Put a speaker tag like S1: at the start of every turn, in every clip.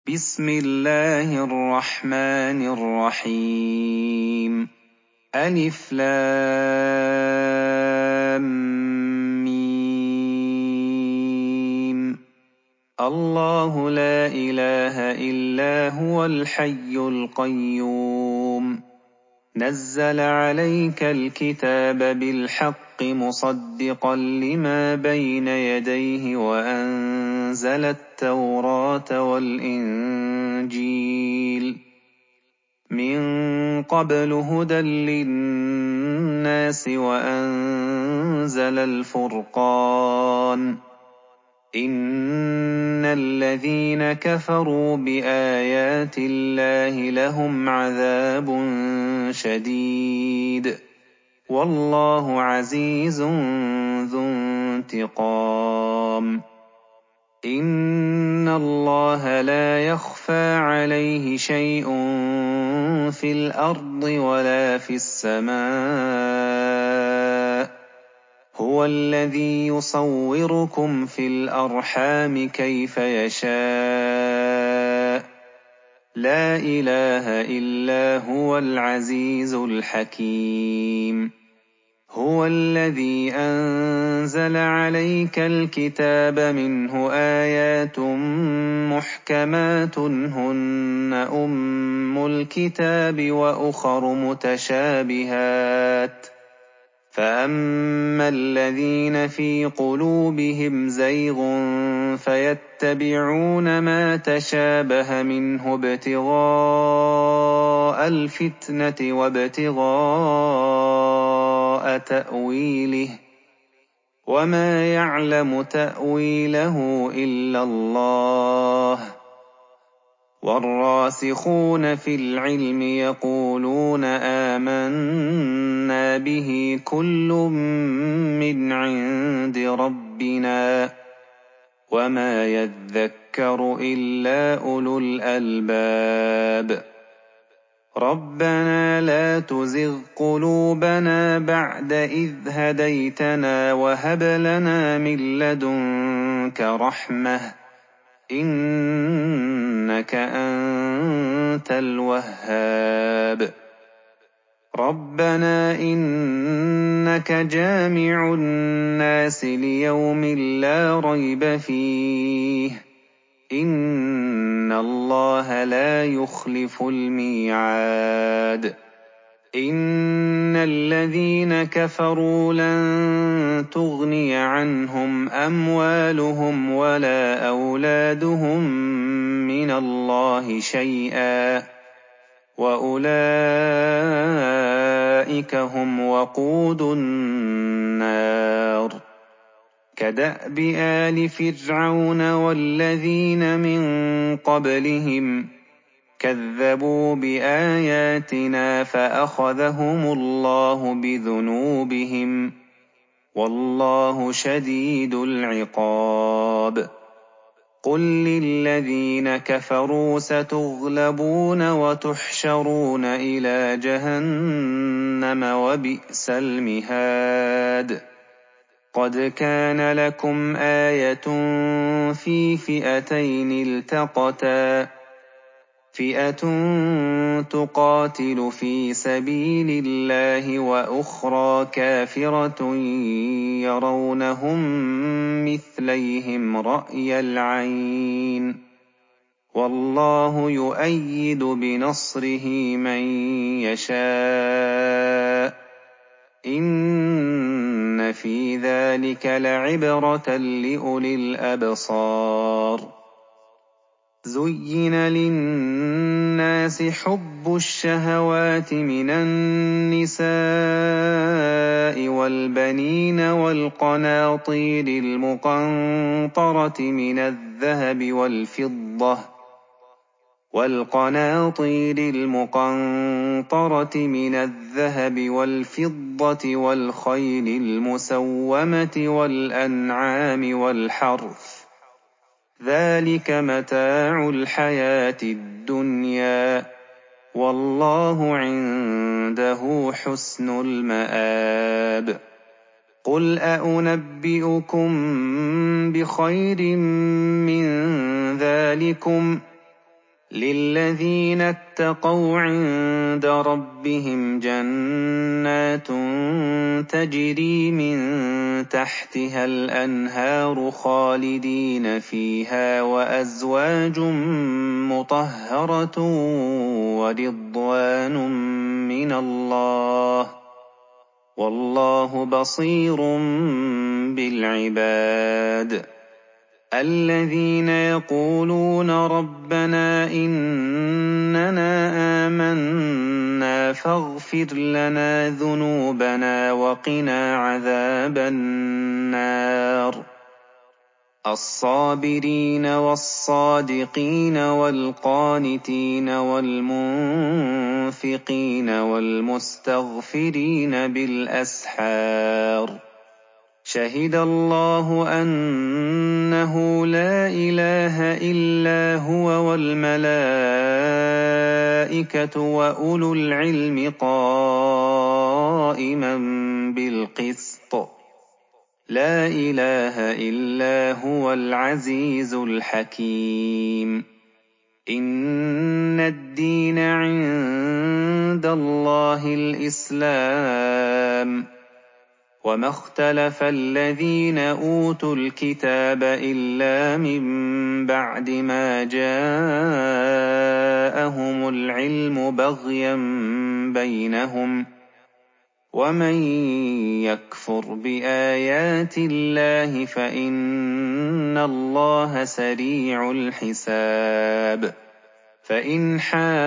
S1: بسم الله الرحمن الرحيم. ألف لام ميم. الله لا إله إلا هو الحي القيوم. نزل عليك الكتاب بالحق مصدقا لما بين يديه وأنزل التوراة والإنجيل من قبل هدى للناس وأنزل الفرقان. إن الذين كفروا بآيات الله لهم عذاب شديد والله عزيز ذو انتقام. إن الله لا يخفى عليه شيء في الأرض ولا في السماء. هو الذي يصوركم في الأرحام كيف يشاء. لا إله إلا هو العزيز الحكيم. هو الذي أنزل عليك الكتاب منه آيات محكمات هن أم الكتاب وأخر متشابهات فأما الذين في قلوبهم زيغ فيتبعون ما تشابه منه ابتغاء الفتنة وابتغاء تأويله وما يعلم تأويله إلا الله. والراسخون في العلم يقولون آمنا به كل من عند ربنا وما يذكر إلا أولو الألباب. ربنا لا تزغ قلوبنا بعد إذ هديتنا وهب لنا من لدنك رحمة إنك أنت الوهاب. ربنا إنك جامع الناس ليوم لا ريب فيه إن الله لا يخلف الميعاد. إن الذين كفروا لن تغني عنهم أموالهم ولا أولادهم من الله شيئا وأولئك هم وقود النار. كدأب آل فرعون والذين من قبلهم كذبوا بآياتنا فأخذهم الله بذنوبهم والله شديد العقاب. قل للذين كفروا ستغلبون وتحشرون إلى جهنم وبئس المهاد. قد كان لكم آية في فئتين التقتا فئة تقاتل في سبيل الله وأخرى كافرة يرونهم مثليهم رأي العين والله يؤيد بنصره من يشاء. إن في ذلك لعبرة لأولي الأبصار. زين للناس حب الشهوات من النساء والبنين والقناطير المقنطرة من الذهب والفضة والخيل المسومة والأنعام والحرث ذلك متاع الحياة الدنيا والله عنده حسن المآب. قل أنبئكم بخير من ذلكم لِلَّذِينَ اتَّقَوْا عِندَ رَبِّهِمْ جَنَّاتٌ تَجْرِي مِن تَحْتِهَا الْأَنْهَارُ خَالِدِينَ فِيهَا وَأَزْوَاجٌ مُّطَهَّرَةٌ وَرِضْوَانٌ مِّنَ اللَّهِ ۗ وَاللَّهُ بَصِيرٌ بِالْعِبَادِ. الَّذِينَ يَقُولُونَ رَبَّنَا إِنَّنَا آمَنَّا فَاغْفِرْ لَنَا ذُنُوبَنَا وَقِنَا عَذَابَ النَّارِ. الصَّابِرِينَ وَالصَّادِقِينَ وَالْقَانِتِينَ وَالْمُنفِقِينَ وَالْمُسْتَغْفِرِينَ بِالْأَسْحَارِ. شَهِدَ اللَّهُ أَنَّهُ لَا إِلَٰهَ إِلَّا هُوَ وَالْمَلَائِكَةُ وَأُولُو الْعِلْمِ قَائِمًا بِالْقِسْطِ. لَا إِلَٰهَ إِلَّا هُوَ الْعَزِيزُ الْحَكِيمُ. إِنَّ الدِّينَ عِندَ اللَّهِ الْإِسْلَامُ. وَمَا اخْتَلَفَ الَّذِينَ أُوتُوا الْكِتَابَ إِلَّا مِن بَعْدِ مَا جَاءَهُمُ الْعِلْمُ بَغْيًا بَيْنَهُمْ ۗ وَمَن يَكْفُرْ بِآيَاتِ اللَّهِ فَإِنَّ اللَّهَ سَرِيعُ الْحِسَابِ. فَإِنْ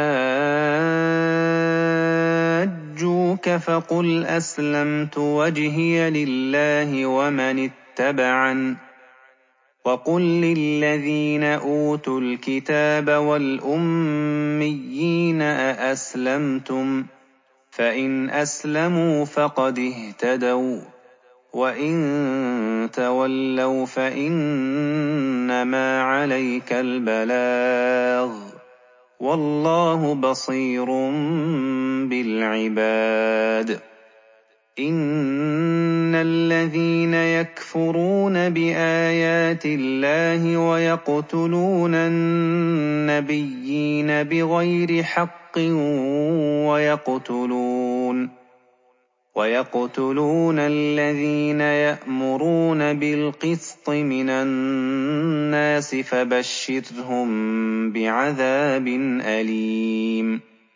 S1: حَاجُّوكَ فَقُلْ أَسْلَمْتُ وَجْهِيَ لِلَّهِ وَمَنِ اتَّبَعَنِ ۗ وَقُل لِّلَّذِينَ أُوتُوا الْكِتَابَ وَالْأُمِّيِّينَ أَأَسْلَمْتُمْ ۚ فَإِنْ أَسْلَمُوا فَقَدِ اهْتَدَوا ۖ وَّإِن تَوَلَّوْا فَإِنَّمَا عَلَيْكَ الْبَلَاغُ ۗ وَاللَّهُ بَصِيرٌ بِالْعِبَادِ. إِنَّ الَّذِينَ يَكْفُرُونَ بِآيَاتِ اللَّهِ وَيَقْتُلُونَ النَّبِيِّينَ بِغَيْرِ حَقٍّ وَيَقْتُلُونَ الَّذِينَ يَأْمُرُونَ بِالْقِسْطِ مِنَ النَّاسِ فَبَشِّرْهُم بِعَذَابٍ أَلِيمٍ.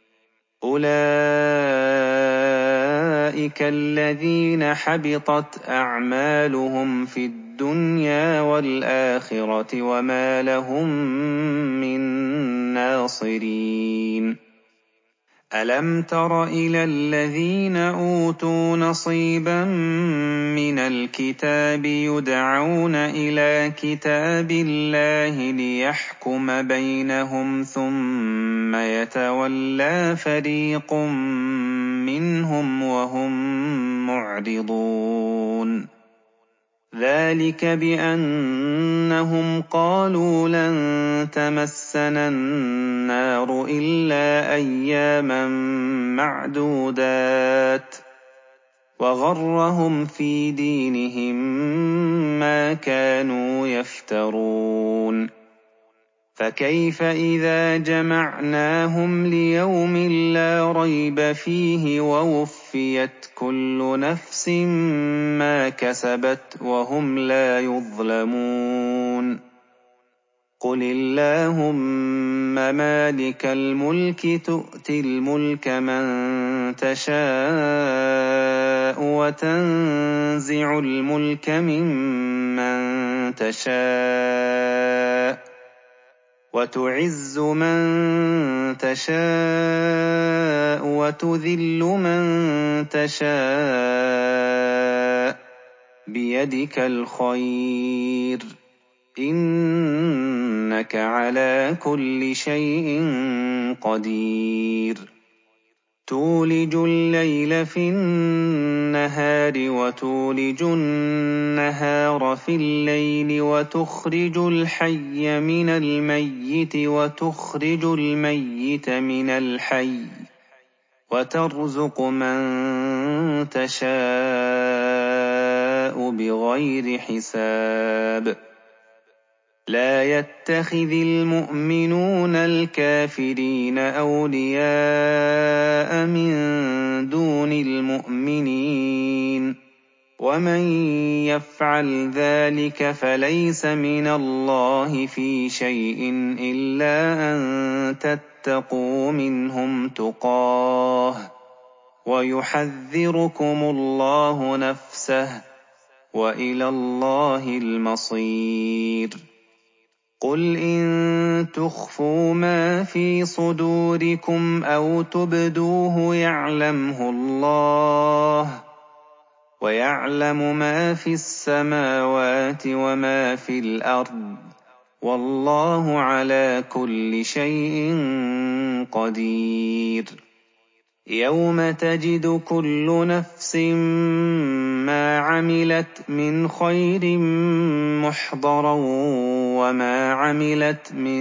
S1: أُولَٰئِكَ الَّذِينَ حَبِطَتْ أَعْمَالُهُمْ فِي الدُّنْيَا وَالْآخِرَةِ وَمَا لَهُم مِّن نَّاصِرِينَ. أَلَمْ تَرَ إِلَى الَّذِينَ أُوتُوا نَصِيبًا مِّنَ الْكِتَابِ يُدْعَوْنَ إِلَىٰ كِتَابِ اللَّهِ لِيَحْكُمَ بَيْنَهُمْ ثُمَّ يَتَوَلَّىٰ فَرِيقٌ مِّنْهُمْ وَهُم مُّعْرِضُونَ. ذَٰلِكَ بِأَنَّهُمْ قَالُوا لَن تَمَسَّنَا النَّارُ إِلَّا أَيَّامًا مَّعْدُودَاتٍ ۖ وَغَرَّهُمْ فِي دِينِهِم مَّا كَانُوا يَفْتَرُونَ. فَكَيْفَ إِذَا جَمَعْنَاهُمْ لِيَوْمٍ لَّا رَيْبَ فِيهِ وَوُفِّيَتْ كُلُّ نَفْسٍ مَّا كَسَبَتْ وَهُمْ لَا يُظْلَمُونَ. قُلِ اللَّهُمَّ مَالِكَ الْمُلْكِ تُؤْتِي الْمُلْكَ مَن تَشَاءُ وَتَنزِعُ الْمُلْكَ مِمَّن تَشَاءُ وَتُعِزُّ مَن تَشَاءُ وَتُذِلُّ مَن تَشَاءُ ۖ بِيَدِكَ الْخَيْرُ ۖ إِنَّكَ عَلَىٰ كُلِّ شَيْءٍ قَدِيرٌ. تُولِجُ اللَّيْلَ فِي النَّهَارِ وَتُولِجُ النَّهَارَ فِي اللَّيْلِ وَتُخْرِجُ الْحَيَّ مِنَ الْمَيِّتِ وَتُخْرِجُ الْمَيِّتَ مِنَ الْحَيِّ ۖ وَتَرْزُقُ مَن تَشَاءُ، ،
S2: بِغَيْرِ حِسَابٍ.
S1: لا يتخذ المؤمنون الكافرين أولياء من دون المؤمنين ومن يفعل ذلك فليس من الله في شيء إلا أن تتقوا منهم تقاه ويحذركم الله نفسه وإلى الله المصير. قل إن تخفوا ما في صدوركم أو تبدوه يعلمه الله ويعلم ما في السماوات وما في الأرض والله على كل شيء قدير. يوم تجد كل نفس ما عملت من خير محضرا وما عملت من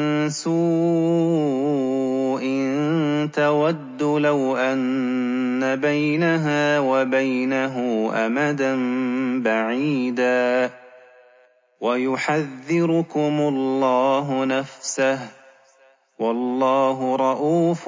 S1: سوء تود لو أن بينها وبينه أمدا بعيدا ويحذركم الله نفسه والله رءوف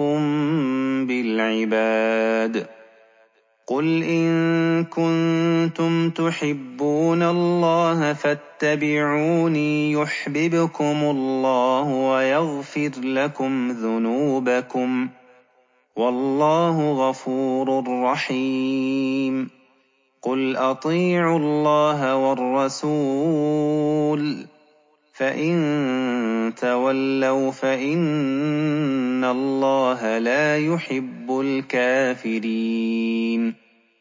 S1: بالعباد. قل إن كنتم تحبون الله فاتبعوني يحببكم الله ويغفر لكم ذنوبكم والله غفور رحيم. قل أطيعوا الله والرسول فإن تولوا فإن الله لا يحب الكافرين.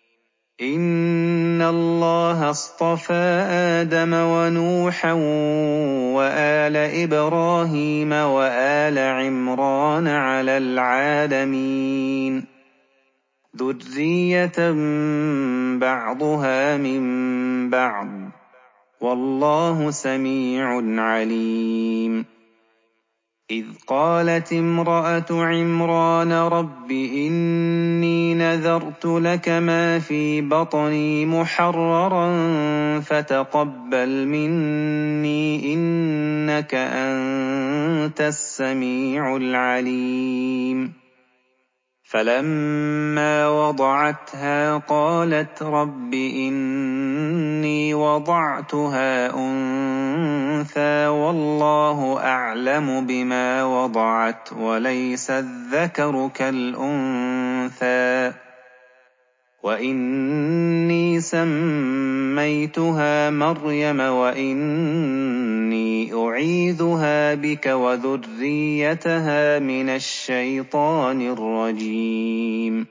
S1: إن الله اصطفى آدم ونوحا وآل إبراهيم وآل عمران على العالمين ذرية بعضها من بعض والله سميع عليم. إذ قالت امرأة عمران رب إني نذرت لك ما في بطني محررا فتقبل مني إنك أنت السميع العليم. فلما وضعتها قالت رب إني وضعتها أنثى والله أعلم بما وضعت وليس الذكر كالأنثى وإني سميتها مريم وإني أعيذها بك وذريتها من الشيطان الرجيم.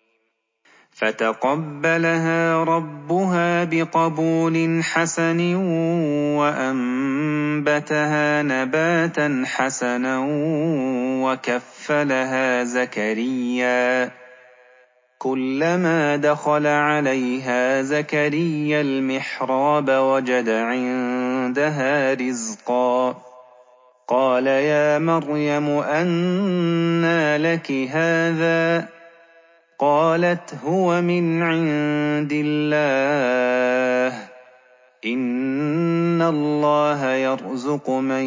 S1: فتقبلها ربها بقبول حسن وأنبتها نباتا حسنا وكفلها زكريا. كلما دخل عليها زكريا المحراب وجد عندها رزقا قال يا مريم أنى لك هذا قالت هو من عند الله إن الله يرزق من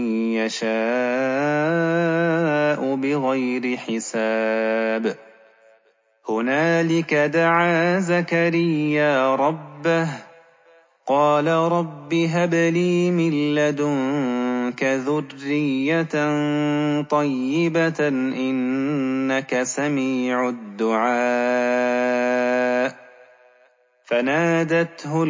S1: يشاء بغير حساب. هنالك دعا زكريا ربه قال رب هب لي من لدنك ذرية طيبة إنك سميع الدعاء. فنادته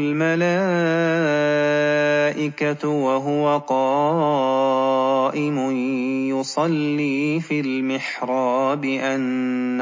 S1: الملائكة وهو قائم يصلي في المحراب أن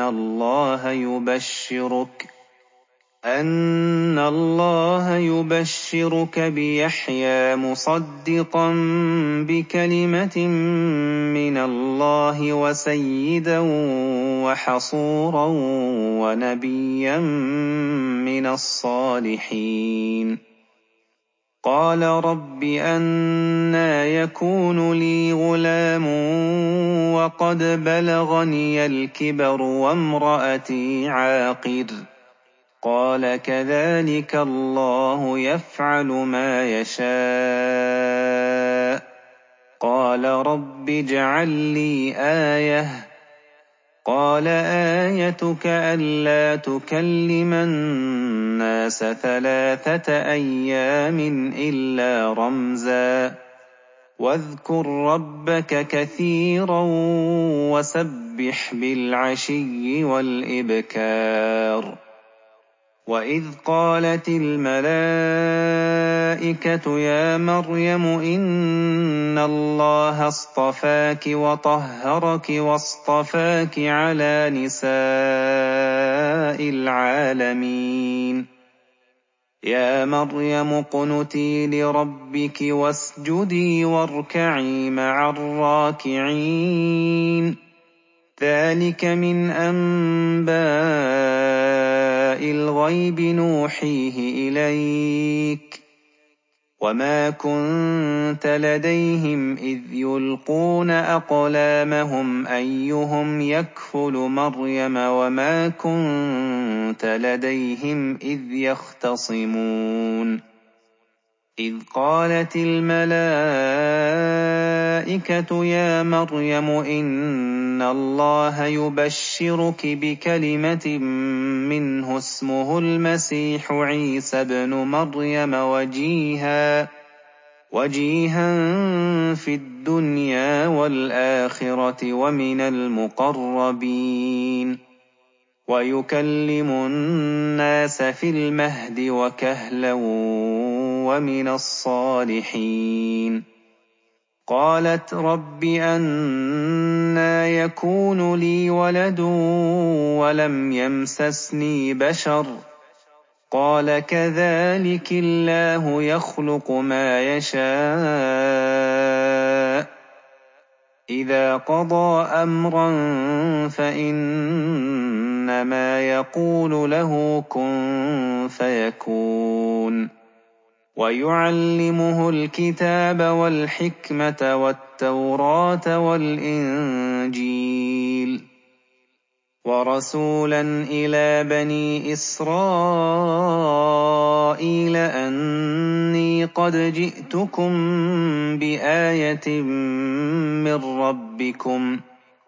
S1: الله يبشرك بيحيى مصدقا بكلمة من الله وسيدا وحصورا ونبيا من الصالحين. قال رب أنى يكون لي غلام وقد بلغني الكبر وامرأتي عاقر قال كذلك الله يفعل ما يشاء قَالَ رَبِّ اجْعَل لِّي آيَةً ۖ قَالَ آيَتُكَ أَلَّا تُكَلِّمَ النَّاسَ 3 أَيَّامٍ إِلَّا رَمْزًا ۗ وَاذْكُر رَّبَّكَ كَثِيرًا وَسَبِّحْ بِالْعَشِيِّ وَالْإِبْكَارِ. وَإِذْ قَالَتِ الْمَلَائِكَةُ يَا مَرْيَمُ إِنَّ اللَّهَ اصْطَفَاكِ وَطَهَّرَكِ وَاصْطَفَاكِ عَلَىٰ نِسَاءِ الْعَالَمِينَ. يَا مَرْيَمُ اقْنُتِي لِرَبِّكِ وَاسْجُدِي وَارْكَعِي مَعَ الرَّاكِعِينَ. ذَٰلِكَ مِنْ أَنبَاءِ الْغَيْبِ نُوحِيهِ إِلَيْكَ ۖ وَمَا كُنتَ لَدَيْهِمْ إِذْ يُلْقُونَ أَقْلَامَهُمْ أَيُّهُمْ يَكْفُلُ مَرْيَمَ وَمَا كُنتَ لَدَيْهِمْ إِذْ يَخْتَصِمُونَ. إِذْ قَالَتِ الْمَلَائِكَةُ يَا مَرْيَمُ إِنَّ اللَّهَ يُبَشِّرُكِ بِكَلِمَةٍ مِّنْهُ اسْمُهُ الْمَسِيحُ عِيسَى ابْنُ مَرْيَمَ وَجِيهًا فِي الدُّنْيَا وَالْآخِرَةِ وَمِنَ الْمُقَرَّبِينَ، وَيُكَلِّمُ النَّاسَ فِي الْمَهْدِ وَكَهْلًا وَمِنَ الصَّالِحِينَ. قَالَتْ رَبِّ أَنَّىٰ يَكُونُ لِي وَلَدٌ وَلَمْ يَمْسَسْنِي بَشَرٌ ۖ قَالَ كَذَٰلِكِ اللَّهُ يَخْلُقُ مَا يَشَاءُ ۚ إِذَا قَضَىٰ أَمْرًا فَإِنَّمَا يَقُولُ لَهُ كُن فَيَكُونُ. وَيُعَلِّمُهُ الْكِتَابَ وَالْحِكْمَةَ وَالتَّوْرَاةَ وَالْإِنجِيلَ، وَرَسُولًا إِلَىٰ بَنِي إِسْرَائِيلَ أَنِّي قَدْ جِئْتُكُم بِآيَةٍ مِّن رَّبِّكُمْ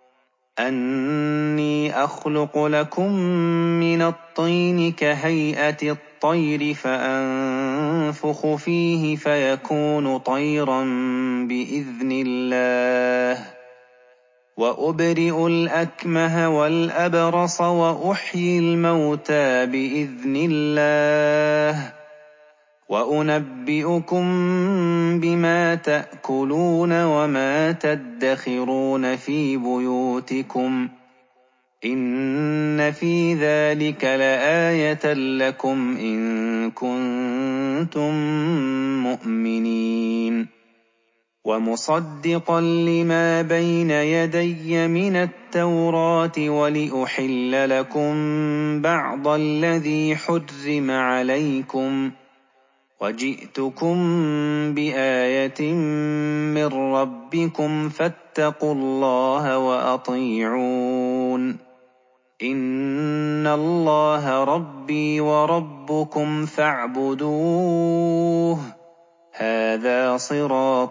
S1: أَنِّي أَخْلُقُ لَكُم مِّنَ الطِّينِ كَهَيْئَةِ الطَّيْرِ فَأَنفُخُ فِيهِ فَيَكُونُ طَيْرًا بِإِذْنِ اللَّهِ، وَأُبْرِئُ الْأَكْمَهَ وَالْأَبْرَصَ وَأُحْيِي الْمَوْتَىٰ بِإِذْنِ اللَّهِ، وَأُنَبِّئُكُم بِمَا تَأْكُلُونَ وَمَا تَدَّخِرُونَ فِي بُيُوتِكُمْ ۚ إِنَّ فِي ذَٰلِكَ لَآيَةً لَّكُمْ إِن كُنتُم مُّؤْمِنِينَ. وَمُصَدِّقًا لِّمَا بَيْنَ يَدَيَّ مِنَ التَّوْرَاةِ وَلِأُحِلَّ لَكُم بَعْضَ الَّذِي حُرِّمَ عَلَيْكُمْ ۚ وَجِئْتُكُم بِآيَةٍ مِّن رَّبِّكُمْ فَاتَّقُوا اللَّهَ وَأَطِيعُونِ. إِنَّ اللَّهَ رَبِّي وَرَبُّكُمْ فَاعْبُدُوهُ ۚ هَٰذَا صِرَاطٌ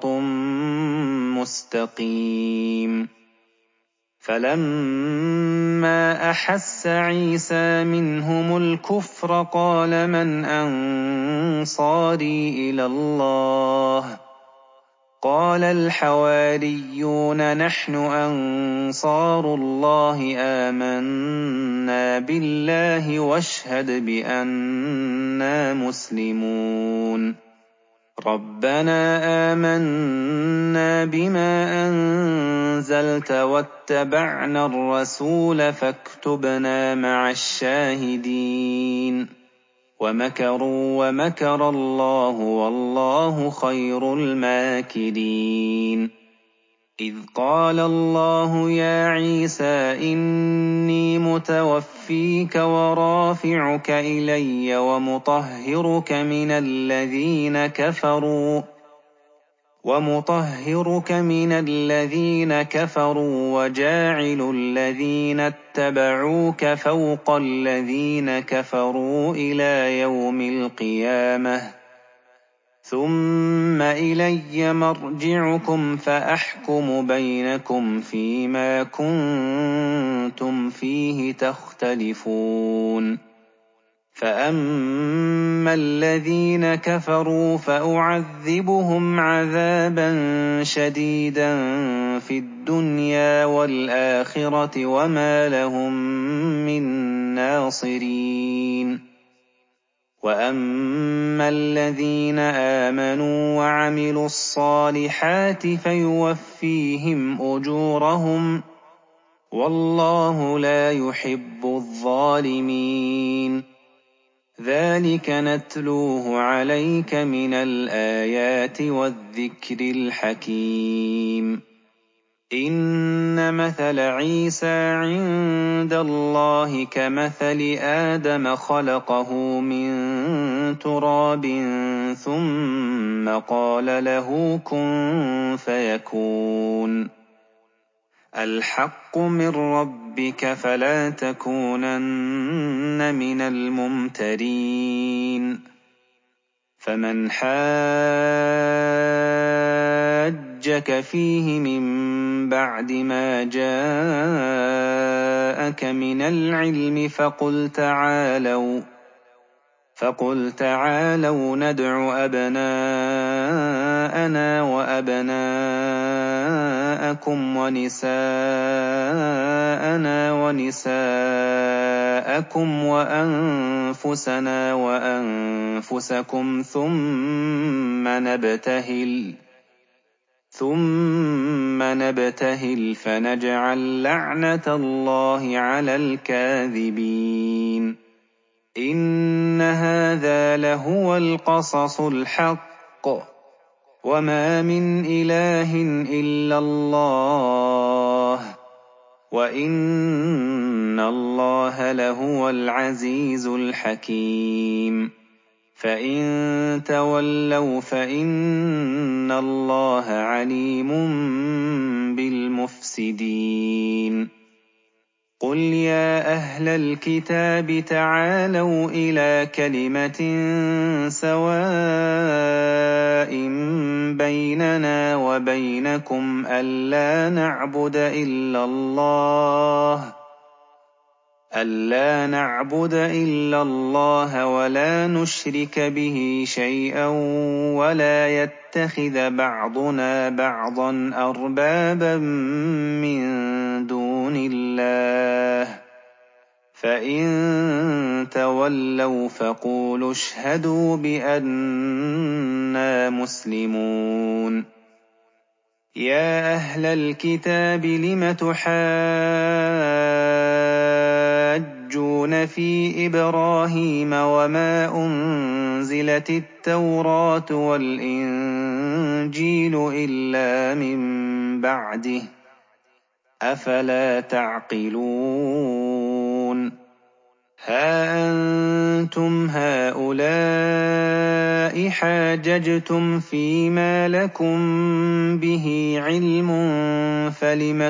S1: مُّسْتَقِيمٌ. فَلَمَّا أَحَسَّ عِيسَىٰ مِنْهُمُ الْكُفْرَ قَالَ مَنْ أَنصَارِي إِلَى اللَّهِ ۖ قَالَ الْحَوَارِيُّونَ نَحْنُ أَنصَارُ اللَّهِ آمَنَّا بِاللَّهِ وَاشْهَدْ بِأَنَّا مُسْلِمُونَ. رَبَّنَا آمَنَّا بِمَا أَنزَلْتَ وَاتَّبَعْنَا الرَّسُولَ فَاكْتُبْنَا مَعَ الشَّاهِدِينَ. وَمَكَرُوا وَمَكَرَ اللَّهُ وَاللَّهُ خَيْرُ الْمَاكِرِينَ. إِذْ قَالَ اللَّهُ يَا عِيسَىٰ إِنِّي مُتَوَفِّيكَ وَرَافِعُكَ إِلَيَّ وَمُطَهِّرُكَ مِنَ الَّذِينَ كَفَرُوا وَجَاعِلُ الَّذِينَ اتَّبَعُوكَ فَوْقَ الَّذِينَ كَفَرُوا إِلَىٰ يَوْمِ الْقِيَامَةِ ۖ ثُمَّ إِلَيَّ مَرْجِعُكُمْ فَأَحْكُمُ بَيْنَكُمْ فِيمَا كُنتُمْ فِيهِ تَخْتَلِفُونَ فَأَمَّا الَّذِينَ كَفَرُوا فَأُعَذِّبُهُمْ عَذَابًا شَدِيدًا فِي الدُّنْيَا وَالْآخِرَةِ وَمَا لَهُم مِّن نَّاصِرِينَ وَأَمَّا الَّذِينَ آمَنُوا وَعَمِلُوا الصَّالِحَاتِ فَيُوَفِّيهِمْ أُجُورَهُمْ وَاللَّهُ لَا يُحِبُّ الظَّالِمِينَ ذَلِكَ نَتْلُوهُ عَلَيْكَ مِنَ الْآيَاتِ وَالذِّكْرِ الْحَكِيمِ إِنَّ مَثَلَ عِيسَىٰ عِندَ اللَّهِ كَمَثَلِ آدَمَ خَلَقَهُ مِن تُرَابٍ ثُمَّ قَالَ لَهُ كُن فَيَكُونُ الْحَقُّ مِن رَّبِّكَ فَلَا تَكُونَنَّ مِنَ الْمُمْتَرِينَ فَمَنْ حَاجَّكَ فِيهِ مِن بَعْدِ مَا جَاءَكَ مِنَ الْعِلْمِ فَقُلْ تَعَالَوْا نَدْعُ أَبْنَاءَنَا وَأَبْنَاءَكُمْ وَنِسَاءَنَا وَنِسَاءَكُمْ وَأَنفُسَنَا وَأَنفُسَكُمْ ثُمَّ نَبْتَهِلْ فَنَجْعَلْ لَعْنَتَ اللَّهِ عَلَى الْكَاذِبِينَ إِنَّ هَٰذَا لَهُوَ الْقَصَصُ الْحَقُّ وَمَا مِنْ إِلَٰهٍ إِلَّا اللَّهُ وَإِنَّ اللَّهَ لَهُوَ الْعَزِيزُ الْحَكِيمُ فَإِن تَوَلَّوْا فَإِنَّ اللَّهَ عَلِيمٌ بِالْمُفْسِدِينَ قُلْ يَا أَهْلَ الْكِتَابِ تَعَالَوْا إِلَىٰ كَلِمَةٍ سَوَاءٍ بَيْنَنَا وَبَيْنَكُمْ أَلَّا نَعْبُدَ إِلَّا اللَّهَ وَلَا نُشْرِكَ بِهِ شَيْئًا وَلَا يَتَّخِذَ بَعْضُنَا بَعْضًا أَرْبَابًا مِّن دُونِ اللَّهِ فَإِن تَوَلَّوْا فَقُولُوا اشْهَدُوا بِأَنَّا مُسْلِمُونَ يَا أَهْلَ الْكِتَابِ لِمَ تُحَاجُّونَ فِي إِبْرَاهِيمَ وَمَا أُنزِلَتِ التَّوْرَاةُ وَالْإِنجِيلُ إِلَّا مِن بَعْدِهِ ۚ أَفَلَا تَعْقِلُونَ هَا أَنتُمْ هَٰؤُلَاءِ حَاجَجْتُمْ فِيمَا لَكُم بِهِ عِلْمٌ فَلِمَ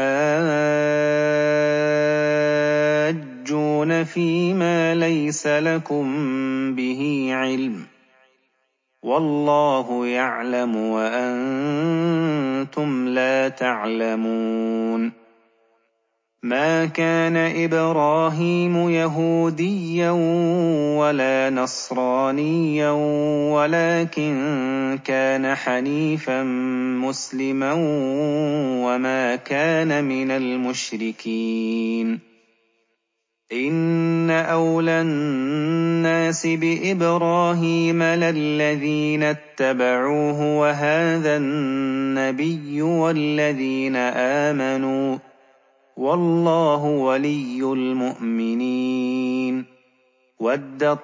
S1: تُحَاجُّونَ فِيمَا لَيْسَ لَكُم بِهِ عِلْمٌ ۚ وَاللَّهُ يَعْلَمُ وَأَنتُمْ لَا تَعْلَمُونَ مَا كَانَ إِبْرَاهِيمُ يَهُودِيًّا وَلَا نَصْرَانِيًّا وَلَٰكِن كَانَ حَنِيفًا مُّسْلِمًا وَمَا كَانَ مِنَ الْمُشْرِكِينَ إِنَّ أَوْلَى النَّاسِ بِإِبْرَاهِيمَ لَلَّذِينَ اتَّبَعُوهُ وَهَٰذَا النَّبِيُّ وَالَّذِينَ آمَنُوا ۗ وَاللَّهُ وَلِيُّ الْمُؤْمِنِينَ وَدَّت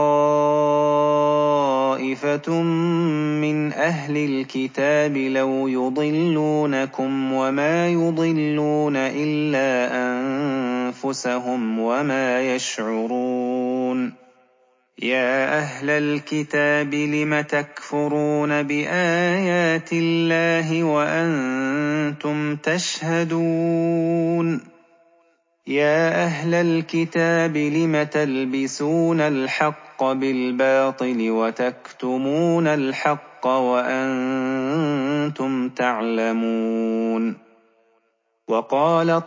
S1: طَّائِفَةٌ مِّنْ أَهْلِ الْكِتَابِ لَوْ يُضِلُّونَكُمْ وَمَا يُضِلُّونَ إِلَّا أَنفُسَهُمْ وَمَا يَشْعُرُونَ يَا أَهْلَ الْكِتَابِ لِمَ تَكْفُرُونَ بِآيَاتِ اللَّهِ وَأَنتُمْ تَشْهَدُونَ يَا أَهْلَ الْكِتَابِ لِمَ تَلْبِسُونَ الْحَقَّ بِالْبَاطِلِ وَتَكْتُمُونَ الْحَقَّ وَأَنتُمْ تَعْلَمُونَ وَقَالَت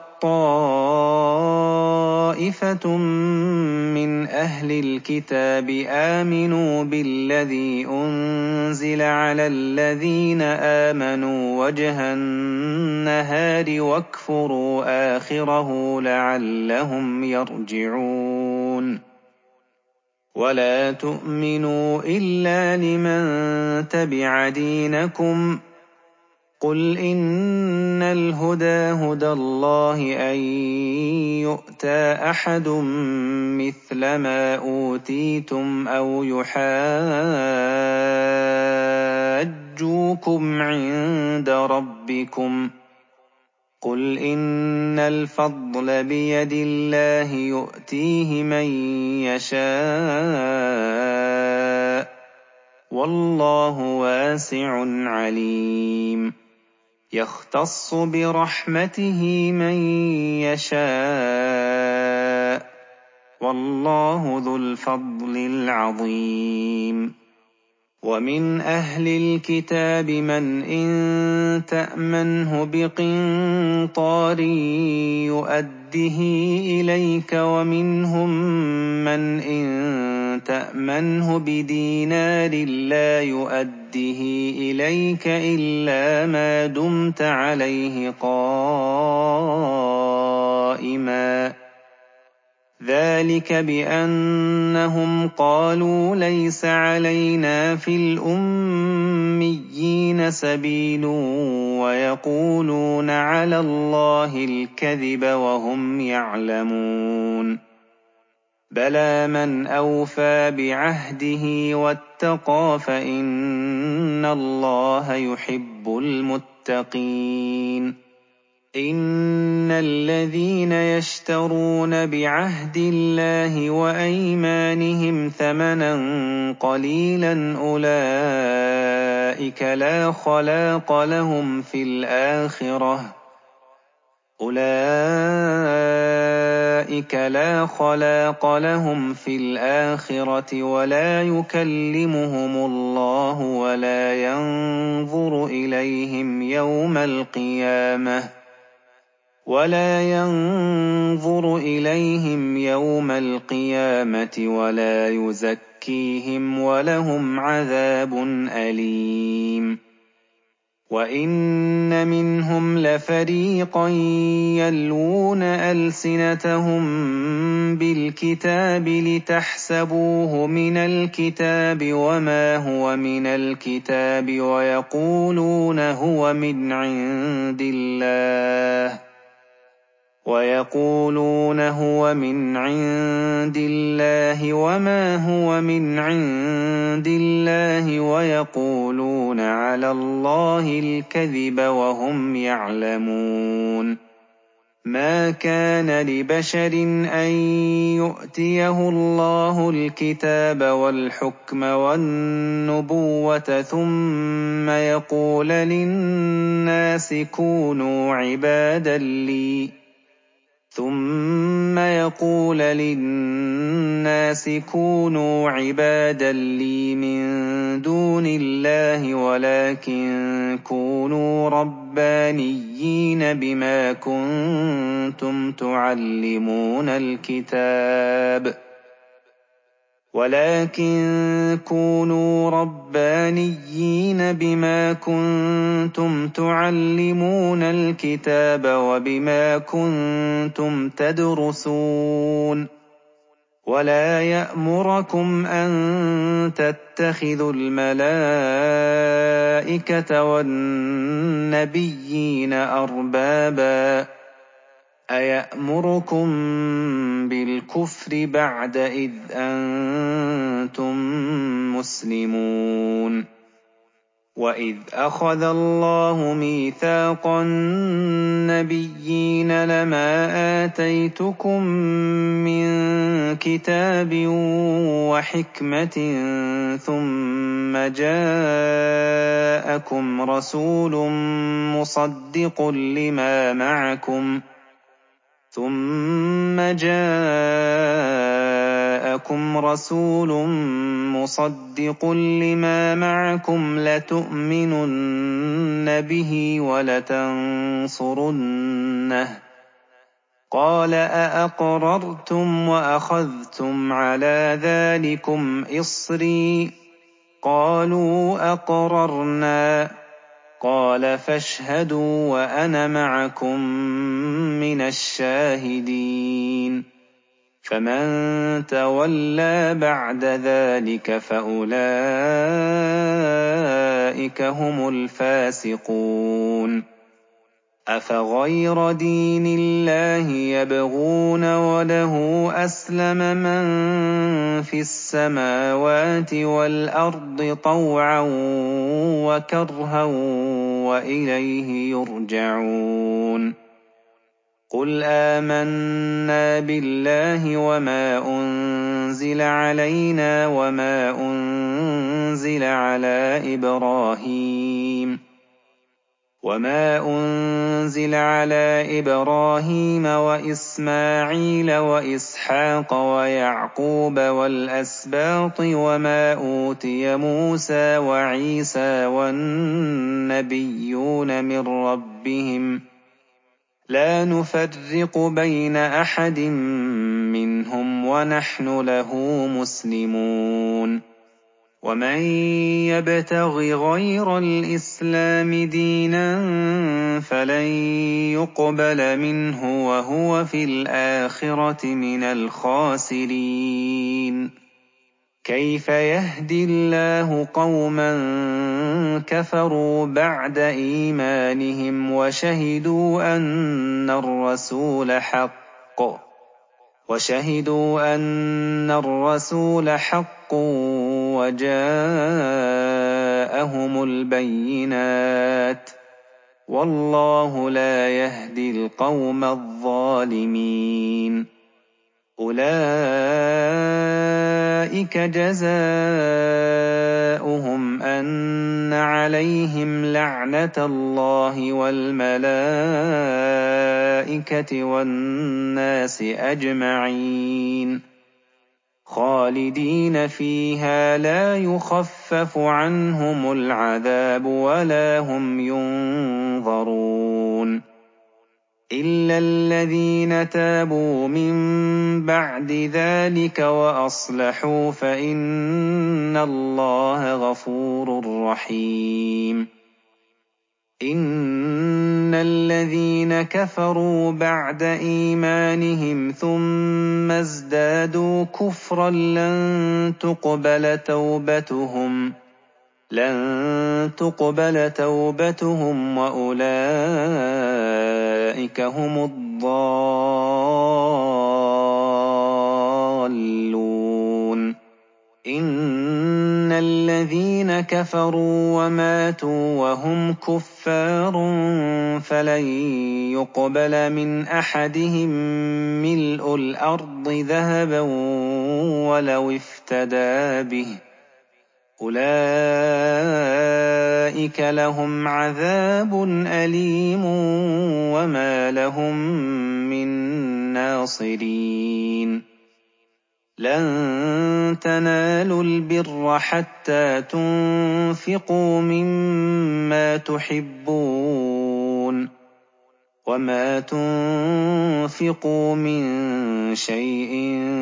S1: طَّائِفَةٌ مِّنْ أَهْلِ الْكِتَابِ آمِنُوا بِالَّذِي أُنزِلَ عَلَى الَّذِينَ آمَنُوا وَجْهَ النَّهَارِ وَاكْفُرُوا آخِرَهُ لَعَلَّهُمْ يَرْجِعُونَ وَلَا تُؤْمِنُوا إِلَّا لِمَن تَبِعَ دِينَكُمْ قُلْ إِنَّ الْهُدَىٰ هُدَى اللَّهِ أَن يُؤْتَىٰ أَحَدٌ مِّثْلَ مَا أُوتِيتُمْ أَوْ يُحَاجُّوكُمْ عِندَ رَبِّكُمْ قُلْ إِنَّ الْفَضْلَ بِيَدِ اللَّهِ يُؤْتِيهِ مَن يَشَاءُ وَاللَّهُ وَاسِعٌ عَلِيمٌ يَخْتَصُّ بِرَحْمَتِهِ مَن يَشَاءُ وَاللَّهُ ذُو الْفَضْلِ الْعَظِيمِ وَمِنْ أَهْلِ الْكِتَابِ مَنْ إِن تَأْمَنْهُ بِقِنطَارٍ يُؤَدِّهِ إِلَيْكَ وَمِنْهُم مَّنْ إِن تَأْمَنْهُ بِدِينَارٍ لَّا يُؤَدِّهِ إِلَيْكَ إِلَّا مَا دُمْتَ عَلَيْهِ قَائِمًا ذَلِكَ بِأَنَّهُمْ قَالُوا لَيْسَ عَلَيْنَا فِي الْأُمِّيِّينَ سَبِيلٌ وَيَقُولُونَ عَلَى اللَّهِ الْكَذِبَ وَهُمْ يَعْلَمُونَ بَلَىٰ مَنْ أَوْفَىٰ بِعَهْدِهِ وَاتَّقَىٰ فَإِنَّ اللَّهَ يُحِبُّ الْمُتَّقِينَ إِنَّ الَّذِينَ يَشْتَرُونَ بِعَهْدِ اللَّهِ وَأَيْمَانِهِمْ ثَمَنًا قَلِيلًا أُولَٰئِكَ لَا خَلَاقَ لَهُمْ فِي الْآخِرَةِ وَلَا يُكَلِّمُهُمُ اللَّهُ وَلَا يَنظُرُ إِلَيْهِمْ يَوْمَ الْقِيَامَةِ وَلَا يُزَكِّيهِمْ وَلَهُمْ عَذَابٌ أَلِيمٌ وَإِنَّ مِنْهُمْ لَفَرِيقًا يَلْوُونَ أَلْسِنَتَهُم بِالْكِتَابِ لِتَحْسَبُوهُ مِنَ الْكِتَابِ وَمَا هُوَ مِنَ الْكِتَابِ وَيَقُولُونَ هُوَ مِنْ عِندِ اللَّهِ وَمَا هُوَ مِنْ عِندِ اللَّهِ وَيَقُولُونَ عَلَى اللَّهِ الْكَذِبَ وَهُمْ يَعْلَمُونَ مَا كَانَ لِبَشَرٍ أَن يُؤْتِيَهُ اللَّهُ الْكِتَابَ وَالْحُكْمَ وَالنُّبُوَّةَ ثُمَّ يَقُولَ لِلنَّاسِ كُونُوا عِبَادًا لِّي مِن دُونِ اللَّهِ وَلَٰكِن كُونُوا رَبَّانِيِّينَ بِمَا كُنتُمْ تُعَلِّمُونَ الْكِتَابَ وَبِمَا كُنتُمْ تَدْرُسُونَ وَلَا يَأْمُرَكُمْ أَن تَتَّخِذُوا الْمَلَائِكَةَ وَالنَّبِيِّينَ أَرْبَابًا أَيَأْمُرُكُم بِالْكُفْرِ بَعْدَ إِذْ أَنتُم مُّسْلِمُونَ وَإِذْ أَخَذَ اللَّهُ مِيثَاقَ النَّبِيِّينَ لَمَا آتَيْتُكُم مِّن كِتَابٍ وَحِكْمَةٍ ثُمَّ جَاءَكُمْ رَسُولٌ مُّصَدِّقٌ لِّمَا مَعَكُمْ ثُمَّ جَاءَكُمْ رَسُولٌ مُصَدِّقٌ لِّمَا مَعَكُمْ لَتُؤْمِنُنَّ بِهِ وَلَتَنصُرُنَّهُ ۚ قَالَ أَأَقْرَرْتُمْ وَأَخَذْتُمْ عَلَىٰ ذَٰلِكُمْ إِصْرِي ۖ قَالُوا أَقْرَرْنَا ۚ قَالَ فَاشْهَدُوا وَأَنَا مَعَكُم مِّنَ الشَّاهِدِينَ فَمَن تَوَلَّىٰ بَعْدَ ذَٰلِكَ فَأُولَٰئِكَ هُمُ الْفَاسِقُونَ أَفَغَيْرَ دِينِ اللَّهِ يَبْغُونَ وَلَهُ أَسْلَمَ مَن فِي السَّمَاوَاتِ وَالْأَرْضِ طَوْعًا وَكَرْهًا وَإِلَيْهِ يُرْجَعُونَ قُلْ آمَنَّا بِاللَّهِ وَمَا أُنزِلَ عَلَيْنَا وَمَا أُنزِلَ عَلَىٰ إِبْرَاهِيمَ وَإِسْمَاعِيلَ وَإِسْحَاقَ وَيَعْقُوبَ وَالْأَسْبَاطِ وَمَا أُوتِيَ مُوسَىٰ وَعِيسَىٰ وَالنَّبِيُّونَ مِن رَّبِّهِمْ لَا نُفَرِّقُ بَيْنَ أَحَدٍ مِّنْهُمْ وَنَحْنُ لَهُ مُسْلِمُونَ وَمَن يَبْتَغِ غَيْرَ الْإِسْلَامِ دِينًا فَلَن يُقْبَلَ مِنْهُ وَهُوَ فِي الْآخِرَةِ مِنَ الْخَاسِرِينَ كَيْفَ يَهْدِي اللَّهُ قَوْمًا كَفَرُوا بَعْدَ إِيمَانِهِمْ وَشَهِدُوا أَنَّ الرَّسُولَ حَقٌّ وَجَاءَهُمُ الْبَيِّنَاتُ ۚ وَاللَّهُ لَا يَهْدِي الْقَوْمَ الظَّالِمِينَ أُولَٰئِكَ جَزَاؤُهُمْ أَنَّ عَلَيْهِمْ لَعْنَةَ اللَّهِ وَالْمَلَائِكَةِ وَالنَّاسِ أَجْمَعِينَ خَالِدِينَ فِيهَا لَا يُخَفَّفُ عَنْهُمُ الْعَذَابُ وَلَا هُمْ يُنظَرُونَ إِلَّا الَّذِينَ تَابُوا مِن بَعْدِ ذَٰلِكَ وَأَصْلَحُوا فَإِنَّ اللَّهَ غَفُورٌ رَّحِيمٌ إِنَّ الَّذِينَ كَفَرُوا بَعْدَ إِيمَانِهِمْ ثُمَّ ازْدَادُوا كُفْرًا لَّن تُقْبَلَ تَوْبَتُهُمْ وَأُولَٰئِكَ هُمُ الضَّالُّونَ إِنَّ الَّذِينَ كَفَرُوا وَمَاتُوا وَهُمْ كُفَّارٌ فَلَن يُقْبَلَ مِنْ أَحَدِهِم مِّلْءُ الْأَرْضِ ذَهَبًا وَلَوِ افْتَدَىٰ بِهِ ۗ أُولَٰئِكَ لَهُمْ عَذَابٌ أَلِيمٌ وَمَا لَهُم مِّن نَّاصِرِينَ لَن تَنَالُوا الْبِرَّ حَتَّىٰ تُنفِقُوا مِمَّا تُحِبُّونَ ۚ وَمَا تُنفِقُوا مِن شَيْءٍ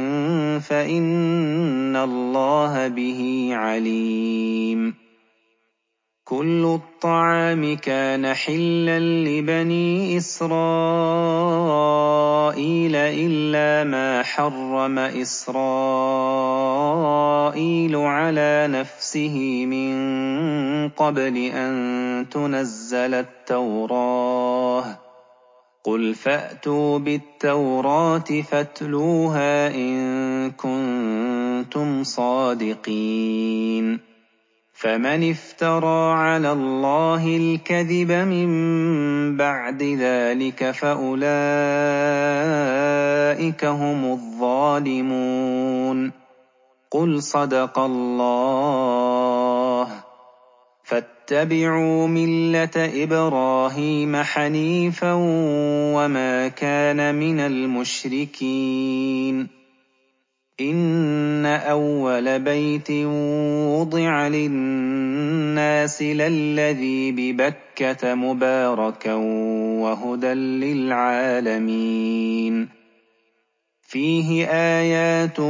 S1: فَإِنَّ اللَّهَ بِهِ عَلِيمٌ كُلُّ الطَّعَامِ كَانَ حِلًّا لِّبَنِي إِسْرَائِيلَ إِلَّا مَا حَرَّمَ إِسْرَائِيلُ عَلَىٰ نَفْسِهِ مِن قَبْلِ أَن تُنَزَّلَ التَّوْرَاةُ ۗ قُلْ فَأْتُوا بِالتَّوْرَاةِ فَاتْلُوهَا إِن كُنتُمْ صَادِقِينَ فَمَنِ افْتَرَىٰ عَلَى اللَّهِ الْكَذِبَ مِن بَعْدِ ذَٰلِكَ فَأُولَٰئِكَ هُمُ الظَّالِمُونَ قُلْ صَدَقَ اللَّهُ وَاتَّبِعُوا مِلَّةَ إِبْرَاهِيمَ حَنِيفًا وَمَا كَانَ مِنَ الْمُشْرِكِينَ إِنَّ أَوَّلَ بَيْتٍ وُضِعَ لِلنَّاسِ لَلَّذِي بِبَكَّةَ مُبَارَكًا وَهُدًى لِّلْعَالَمِينَ فِيهِ آيَاتٌ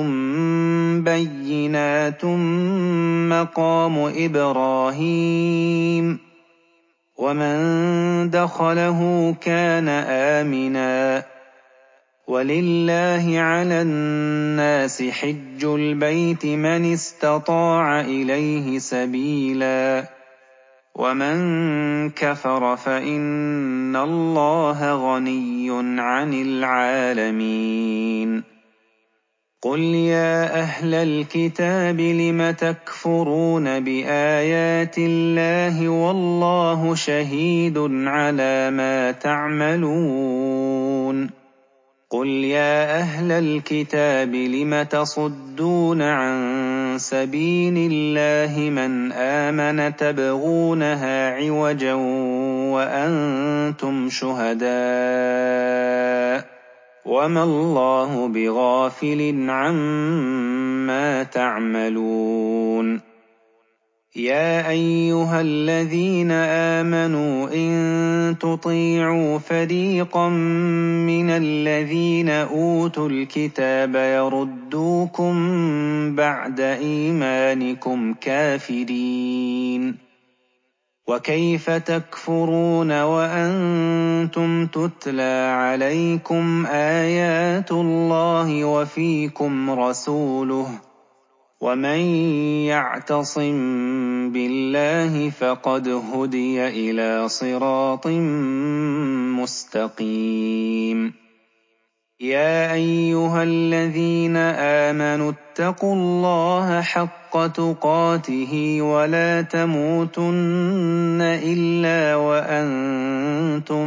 S1: بَيِّنَاتٌ مَّقَامُ إِبْرَاهِيمَ وَمَن دَخَلَهُ كَانَ آمِنًا وَلِلَّهِ عَلَى النَّاسِ حِجُّ الْبَيْتِ مَنِ اسْتَطَاعَ إِلَيْهِ سَبِيلًا وَمَن كَفَرَ فَإِنَّ اللَّهَ غَنِيٌّ عَنِ الْعَالَمِينَ قُلْ يَا أَهْلَ الْكِتَابِ لِمَ تَكْفُرُونَ بِآيَاتِ اللَّهِ وَاللَّهُ شَهِيدٌ عَلَىٰ مَا تَعْمَلُونَ قُلْ يَا أَهْلَ الْكِتَابِ لِمَ تَصُدُّونَ عَن سَبِيلِ اللَّهِ مَنْ آمَنَ تَبْغُونَهَا عِوَجًا وَأَنْتُمْ شُهَدَاءُ وَمَا اللَّهُ بِغَافِلٍ عَمَّا تَعْمَلُونَ يَا أَيُّهَا الَّذِينَ آمَنُوا إِن تُطِيعُوا فَرِيقًا مِّنَ الَّذِينَ أُوتُوا الْكِتَابَ يَرُدُّوكُم بَعْدَ إِيمَانِكُمْ كَافِرِينَ وَكَيْفَ تَكْفُرُونَ وَأَنتُمْ تُتْلَىٰ عَلَيْكُمْ آيَاتُ اللَّهِ وَفِيكُمْ رَسُولُهُ وَمَن يَعْتَصِم بِاللَّهِ فَقَدْ هُدِيَ إِلَىٰ صِرَاطٍ مُّسْتَقِيمٍ يَا أَيُّهَا الَّذِينَ آمَنُوا اتَّقُوا اللَّهَ حَقَّ تُقَاتِهِ وَلَا تَمُوتُنَّ إِلَّا وَأَنتُم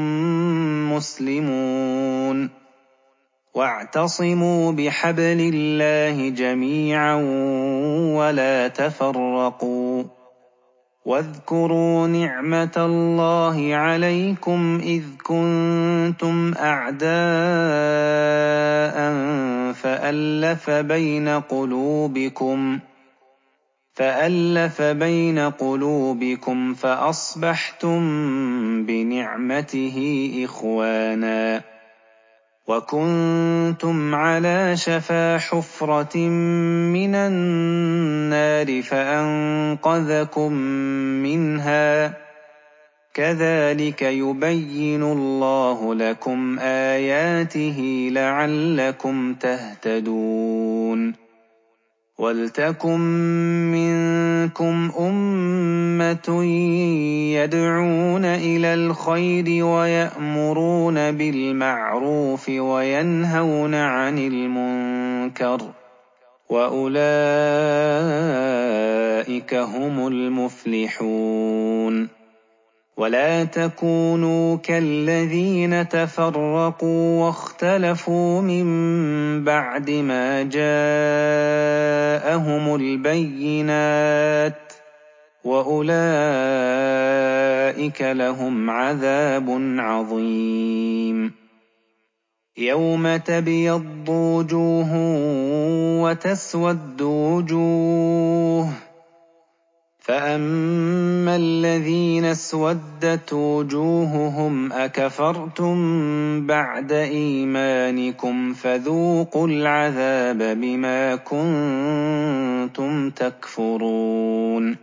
S1: مسلمون وَاعْتَصِمُوا بِحَبْلِ اللَّهِ جَمِيعًا وَلَا تَفَرَّقُوا وَاذْكُرُوا نِعْمَةَ اللَّهِ عَلَيْكُمْ إِذْ كُنتُمْ أَعْدَاءً فَأَلَّفَ بَيْنَ قُلُوبِكُمْ فَأَصْبَحْتُم بِنِعْمَتِهِ إِخْوَانًا وَكُنتُمْ عَلَىٰ شَفَا حُفْرَةٍ مِّنَ النَّارِ فَأَنقَذَكُم مِّنْهَا ۗ كَذَٰلِكَ يُبَيِّنُ اللَّهُ لَكُمْ آيَاتِهِ لَعَلَّكُمْ تَهْتَدُونَ وَلْتَكُن مِّنكُمْ أُمَّةٌ يَدْعُونَ إِلَى الْخَيْرِ وَيَأْمُرُونَ بِالْمَعْرُوفِ وَيَنْهَوْنَ عَنِ الْمُنكَرِ ۚ وَأُولَٰئِكَ هُمُ الْمُفْلِحُونَ وَلَا تَكُونُوا كَالَّذِينَ تَفَرَّقُوا وَاخْتَلَفُوا مِن بَعْدِ مَا جَاءَهُمُ الْبَيِّنَاتُ ۚ وَأُولَٰئِكَ لَهُمْ عَذَابٌ عَظِيمٌ يَوْمَ تَبْيَضُّ وُجُوهٌ وَتَسْوَدُّ وُجُوهٌ ۚ فَأَمَّا الَّذِينَ اسْوَدَّتْ وُجُوهُهُمْ أَكَفَرْتُم بَعْدَ إِيمَانِكُمْ فَذُوقُوا الْعَذَابَ بِمَا كُنتُمْ تَكْفُرُونَ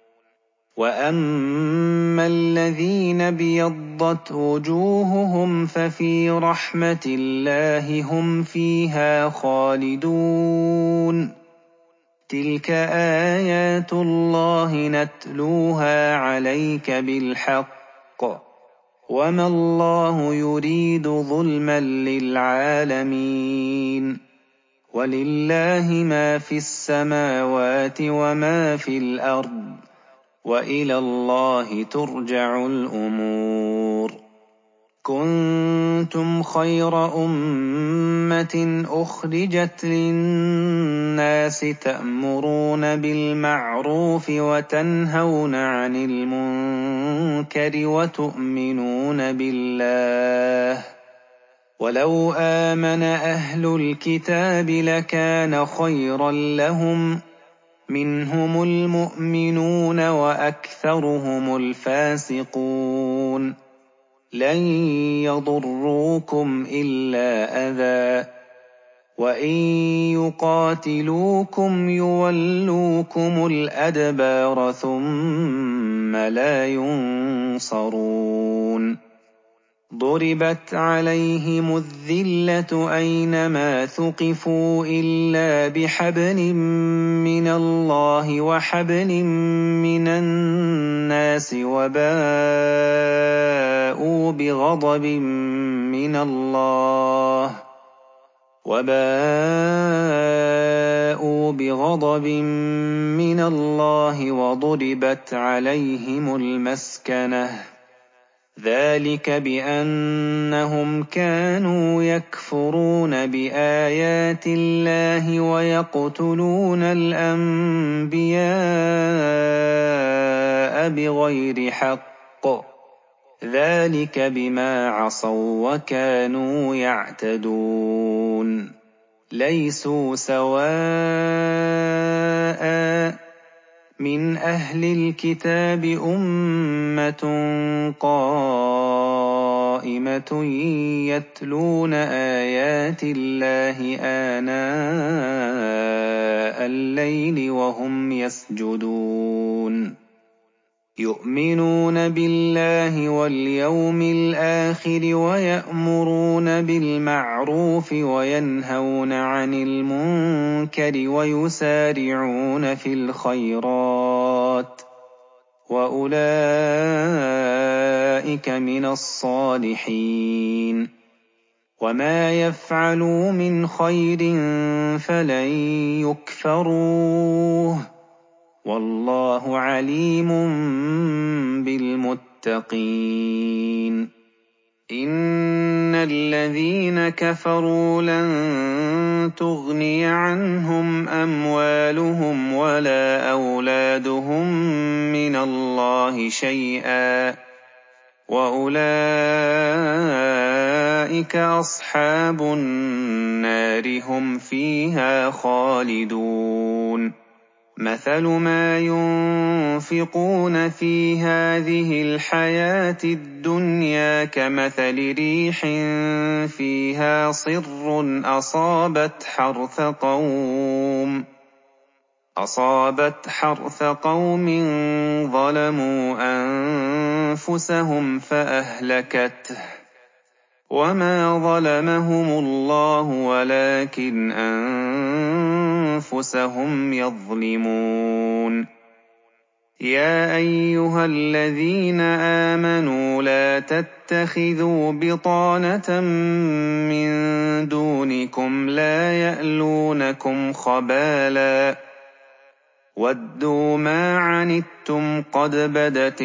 S1: وَأَمَّا الَّذِينَ ابْيَضَّتْ وُجُوهُهُمْ فَفِي رَحْمَةِ اللَّهِ هُمْ فِيهَا خَالِدُونَ تِلْكَ آيَاتُ اللَّهِ نَتْلُوهَا عَلَيْكَ بِالْحَقِّ ۚ وَمَا اللَّهُ يُرِيدُ ظُلْمًا لِّلْعَالَمِينَ وَلِلَّهِ مَا فِي السَّمَاوَاتِ وَمَا فِي الْأَرْضِ ۚ وَإِلَى اللَّهِ تُرْجَعُ الْأُمُورُ كنتم خير أمة أخرجت للناس تأمرون بالمعروف وتنهون عن المنكر وتؤمنون بالله ولو آمن أهل الكتاب لكان خيرا لهم منهم المؤمنون وأكثرهم الفاسقون لن يضروكم إلا أذى وإن يقاتلوكم يولوكم الأدبار ثم لا ينصرون ضربت عليهم الذلة أينما ثقفوا إلا بحبل من الله وحبل من الناس وباءوا بغضب من الله وضربت عليهم المسكنة ذلك بأنهم كانوا يكفرون بآيات الله ويقتلون الأنبياء بغير حق ذلك بما عصوا وكانوا يعتدون ليسوا سواء من أهل الكتاب أمة قائمة يتلون آيات الله آناء الليل وهم يسجدون يؤمنون بالله واليوم الآخر ويأمرون بالمعروف وينهون عن المنكر ويسارعون في الخيرات وأولئك من الصالحين وما يفعلوا من خير فلن يكفروه والله عليم بالمتقين إن الذين كفروا لن تغني عنهم أموالهم ولا أولادهم من الله شيئا وأولئك أصحاب النار هم فيها خالدون مثل ما ينفقون في هذه الحياة الدنيا كمثل ريح فيها صر أصابت حرث قوم ظلموا أنفسهم فأهلكته وما ظلمهم الله ولكن أنفسهم يظلمون يا أيها الذين آمنوا لا تتخذوا بطانة من دونكم لا يألونكم خبالا ودوا ما عنتم قد بدت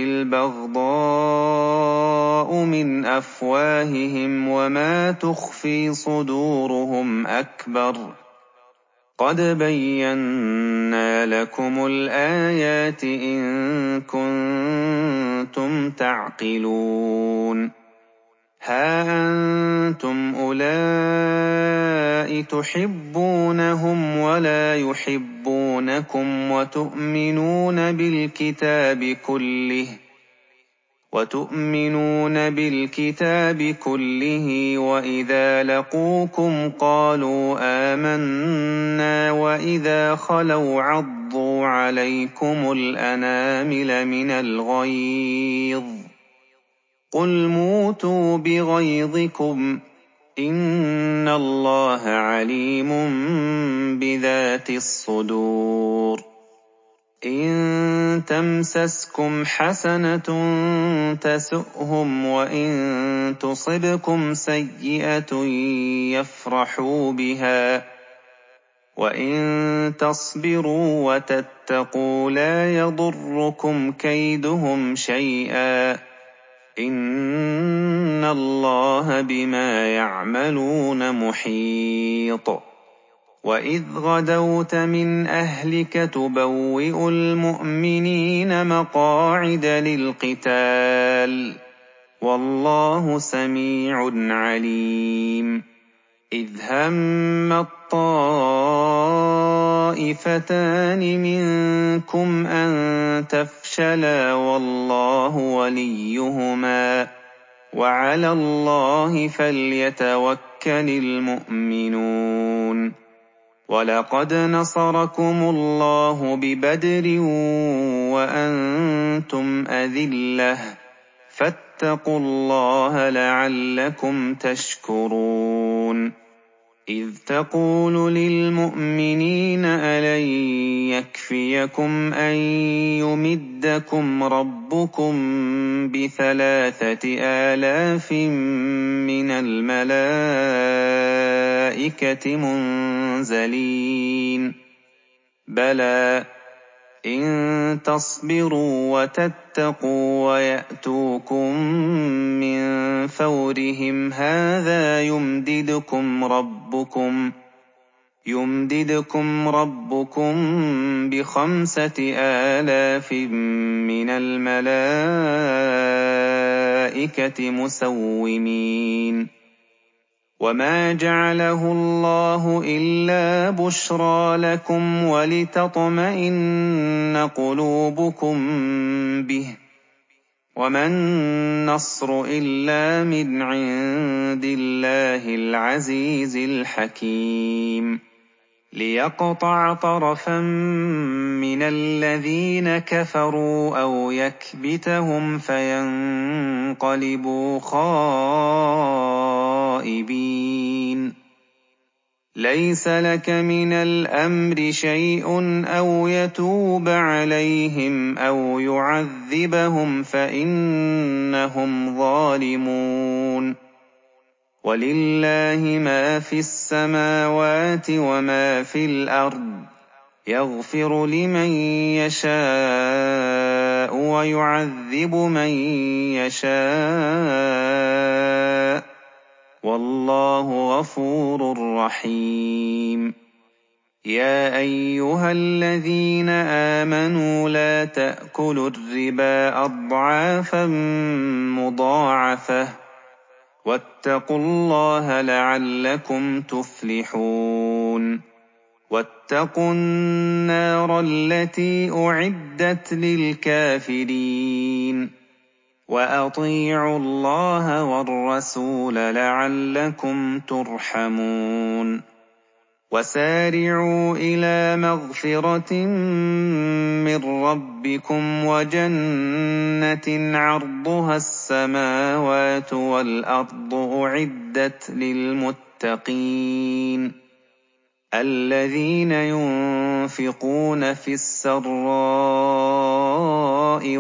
S1: البغضاء من أفواههم وما تخفي صدورهم أكبر قد بينا لكم الآيات إن كنتم تعقلون ها أنتم أولئك تحبونهم ولا يحبونكم وتؤمنون بالكتاب كله وإذا لقوكم قالوا آمنا وإذا خلوا عضوا عليكم الأنامل من الغيظ قل موتوا بغيظكم إن الله عليم بذات الصدور إن تمسسكم حسنة تسؤهم وإن تصبكم سيئة يفرحوا بها وإن تصبروا وتتقوا لا يضركم كيدهم شيئا إِنَّ اللَّهَ بِمَا يَعْمَلُونَ مُحِيطٌ وَإِذْ غَدَوْتَ مِنْ أَهْلِكَ تُبَوِّئُ الْمُؤْمِنِينَ مَقَاعِدَ لِلْقِتَالِ وَاللَّهُ سَمِيعٌ عَلِيمٌ إِذْ هَمَّ الطَّائِفَتَانِ مِنكُمْ أَن تَفْشَلَا وَاللَّهُ وَلِيُّهُمَا وَعَلَى اللَّهِ فَلْيَتَوَكَّلِ الْمُؤْمِنُونَ وَلَقَدْ نَصَرَكُمُ اللَّهُ بِبَدْرٍ وَأَنتُمْ أَذِلَّةٌ فَاتَّقُوا اللَّهَ لَعَلَّكُمْ تَشْكُرُونَ إِذْ تَقُولُ لِلْمُؤْمِنِينَ أَلَن يَكْفِيَكُمْ أَن يُمِدَّكُمْ رَبُّكُم ب3,000 مِّنَ الْمَلَائِكَةِ مُنزَلِينَ بَلَىٰ إِن تَصْبِرُوا وَتَتَّقُوا وَيَأْتُوكُم مِّن فَوْرِهِمْ هَٰذَا يُمْدِدْكُمْ رَبُّكُم ب5,000 مِّنَ الْمَلَائِكَةِ مُسَوِّمِينَ وَمَا جَعَلَهُ اللَّهُ إِلَّا بُشْرَىٰ لَكُمْ وَلِتَطْمَئِنَّ قُلُوبُكُم بِهِ ۗ وَمَا النَّصْرُ إِلَّا مِنْ عِندِ اللَّهِ الْعَزِيزِ الْحَكِيمِ لِيَقْطَعَ طَرَفًا مِّنَ الَّذِينَ كَفَرُوا أَوْ يَكْبِتَهُمْ فَيَنقَلِبُوا خَائِبِينَ لَيْسَ لَكَ مِنَ الْأَمْرِ شَيْءٌ أَوْ يَتُوبَ عَلَيْهِمْ أَوْ يُعَذِّبَهُمْ فَإِنَّهُمْ ظَالِمُونَ وَلِلَّهِ مَا فِي السَّمَاوَاتِ وَمَا فِي الْأَرْضِ يَغْفِرُ لِمَن يَشَاءُ وَيُعَذِّبُ مَن يَشَاءُ وَاللَّهُ غَفُورٌ رَّحِيمٌ يَا أَيُّهَا الَّذِينَ آمَنُوا لَا تَأْكُلُوا الرِّبَا أَضْعَافًا مُّضَاعَفَةً وَاتَّقُوا اللَّهَ لَعَلَّكُمْ تُفْلِحُونَ وَاتَّقُوا النَّارَ الَّتِي أُعِدَّتْ لِلْكَافِرِينَ وَأَطِيعُوا اللَّهَ وَالرَّسُولَ لَعَلَّكُمْ تُرْحَمُونَ وَسَارِعُوا إِلَىٰ مَغْفِرَةٍ مِّن رَّبِّكُمْ وَجَنَّةٍ عَرْضُهَا السَّمَاوَاتُ وَالْأَرْضُ أُعِدَّتْ لِلْمُتَّقِينَ الَّذِينَ يُنفِقُونَ فِي السَّرَّاءِ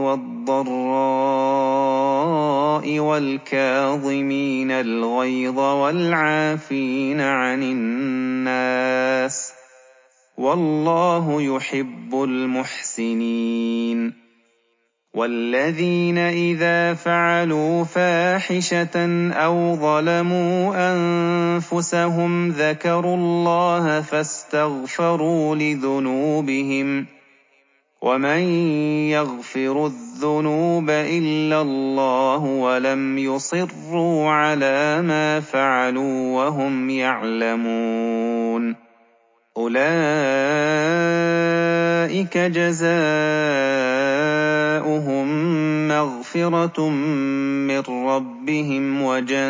S1: وَالضَّرَّاءِ وَالْكَاظِمِينَ الْغَيْظَ وَالْعَافِينَ عَنِ النَّاسِ ۗ وَاللَّهُ يُحِبُّ الْمُحْسِنِينَ وَالَّذِينَ إِذَا فَعَلُوا فَاحِشَةً أَوْ ظَلَمُوا أَنفُسَهُمْ ذَكَرُوا اللَّهَ فَاسْتَغْفَرُوا لِذُنُوبِهِمْ وَمَن يَغْفِرُ الذُّنُوبَ إِلَّا اللَّهُ وَلَمْ يُصِرُّوا عَلَىٰ مَا فَعَلُوا وَهُمْ يَعْلَمُونَ أُولَٰئِكَ جَزَاؤُهُم مَّغْفِرَةٌ مِّن رَّبِّهِمْ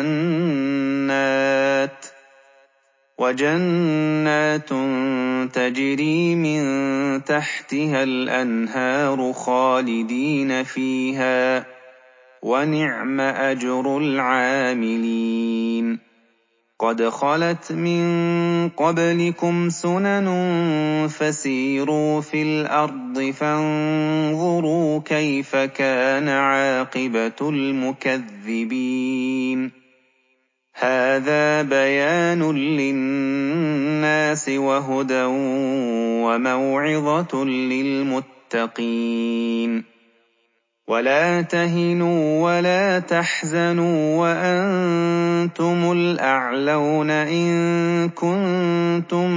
S1: وَجَنَّاتٌ تَجْرِي مِن تَحْتِهَا الْأَنْهَارُ خَالِدِينَ فِيهَا ۚ وَنِعْمَ أَجْرُ الْعَامِلِينَ قَدْ خَلَتْ مِن قَبْلِكُمْ سُنَنٌ فَسِيرُوا فِي الْأَرْضِ فَانظُرُوا كَيْفَ كَانَ عَاقِبَةُ الْمُكَذِّبِينَ هَٰذَا بَيَانٌ لِّلنَّاسِ وَهُدًى وَمَوْعِظَةٌ لِّلْمُتَّقِينَ ولا تهنوا ولا تحزنوا وأنتم الأعلون إن كنتم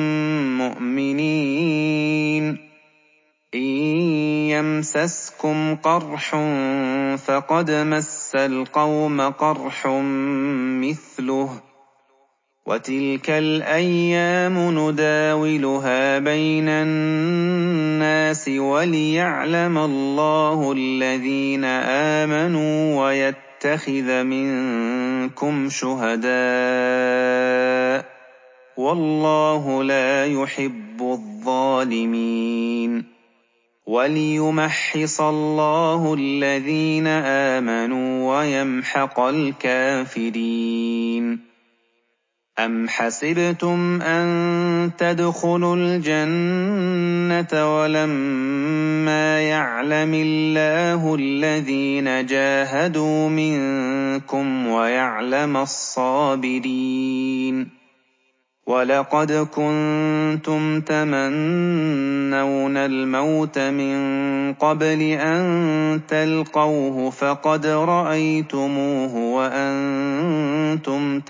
S1: مؤمنين إن يمسسكم قرح فقد مس القوم قرح مثله وتلك الأيام نداولها بين الناس وليعلم الله الذين آمنوا ويتخذ منكم شهداء والله لا يحب الظالمين وليمحص الله الذين آمنوا ويمحق الكافرين أم حسبتم أن تدخلوا الجنة ولما يعلم الله الذين جاهدوا منكم ويعلم الصابرين ولقد كنتم تمنون الموت من قبل أن تلقوه فقد رأيتموه وأنتم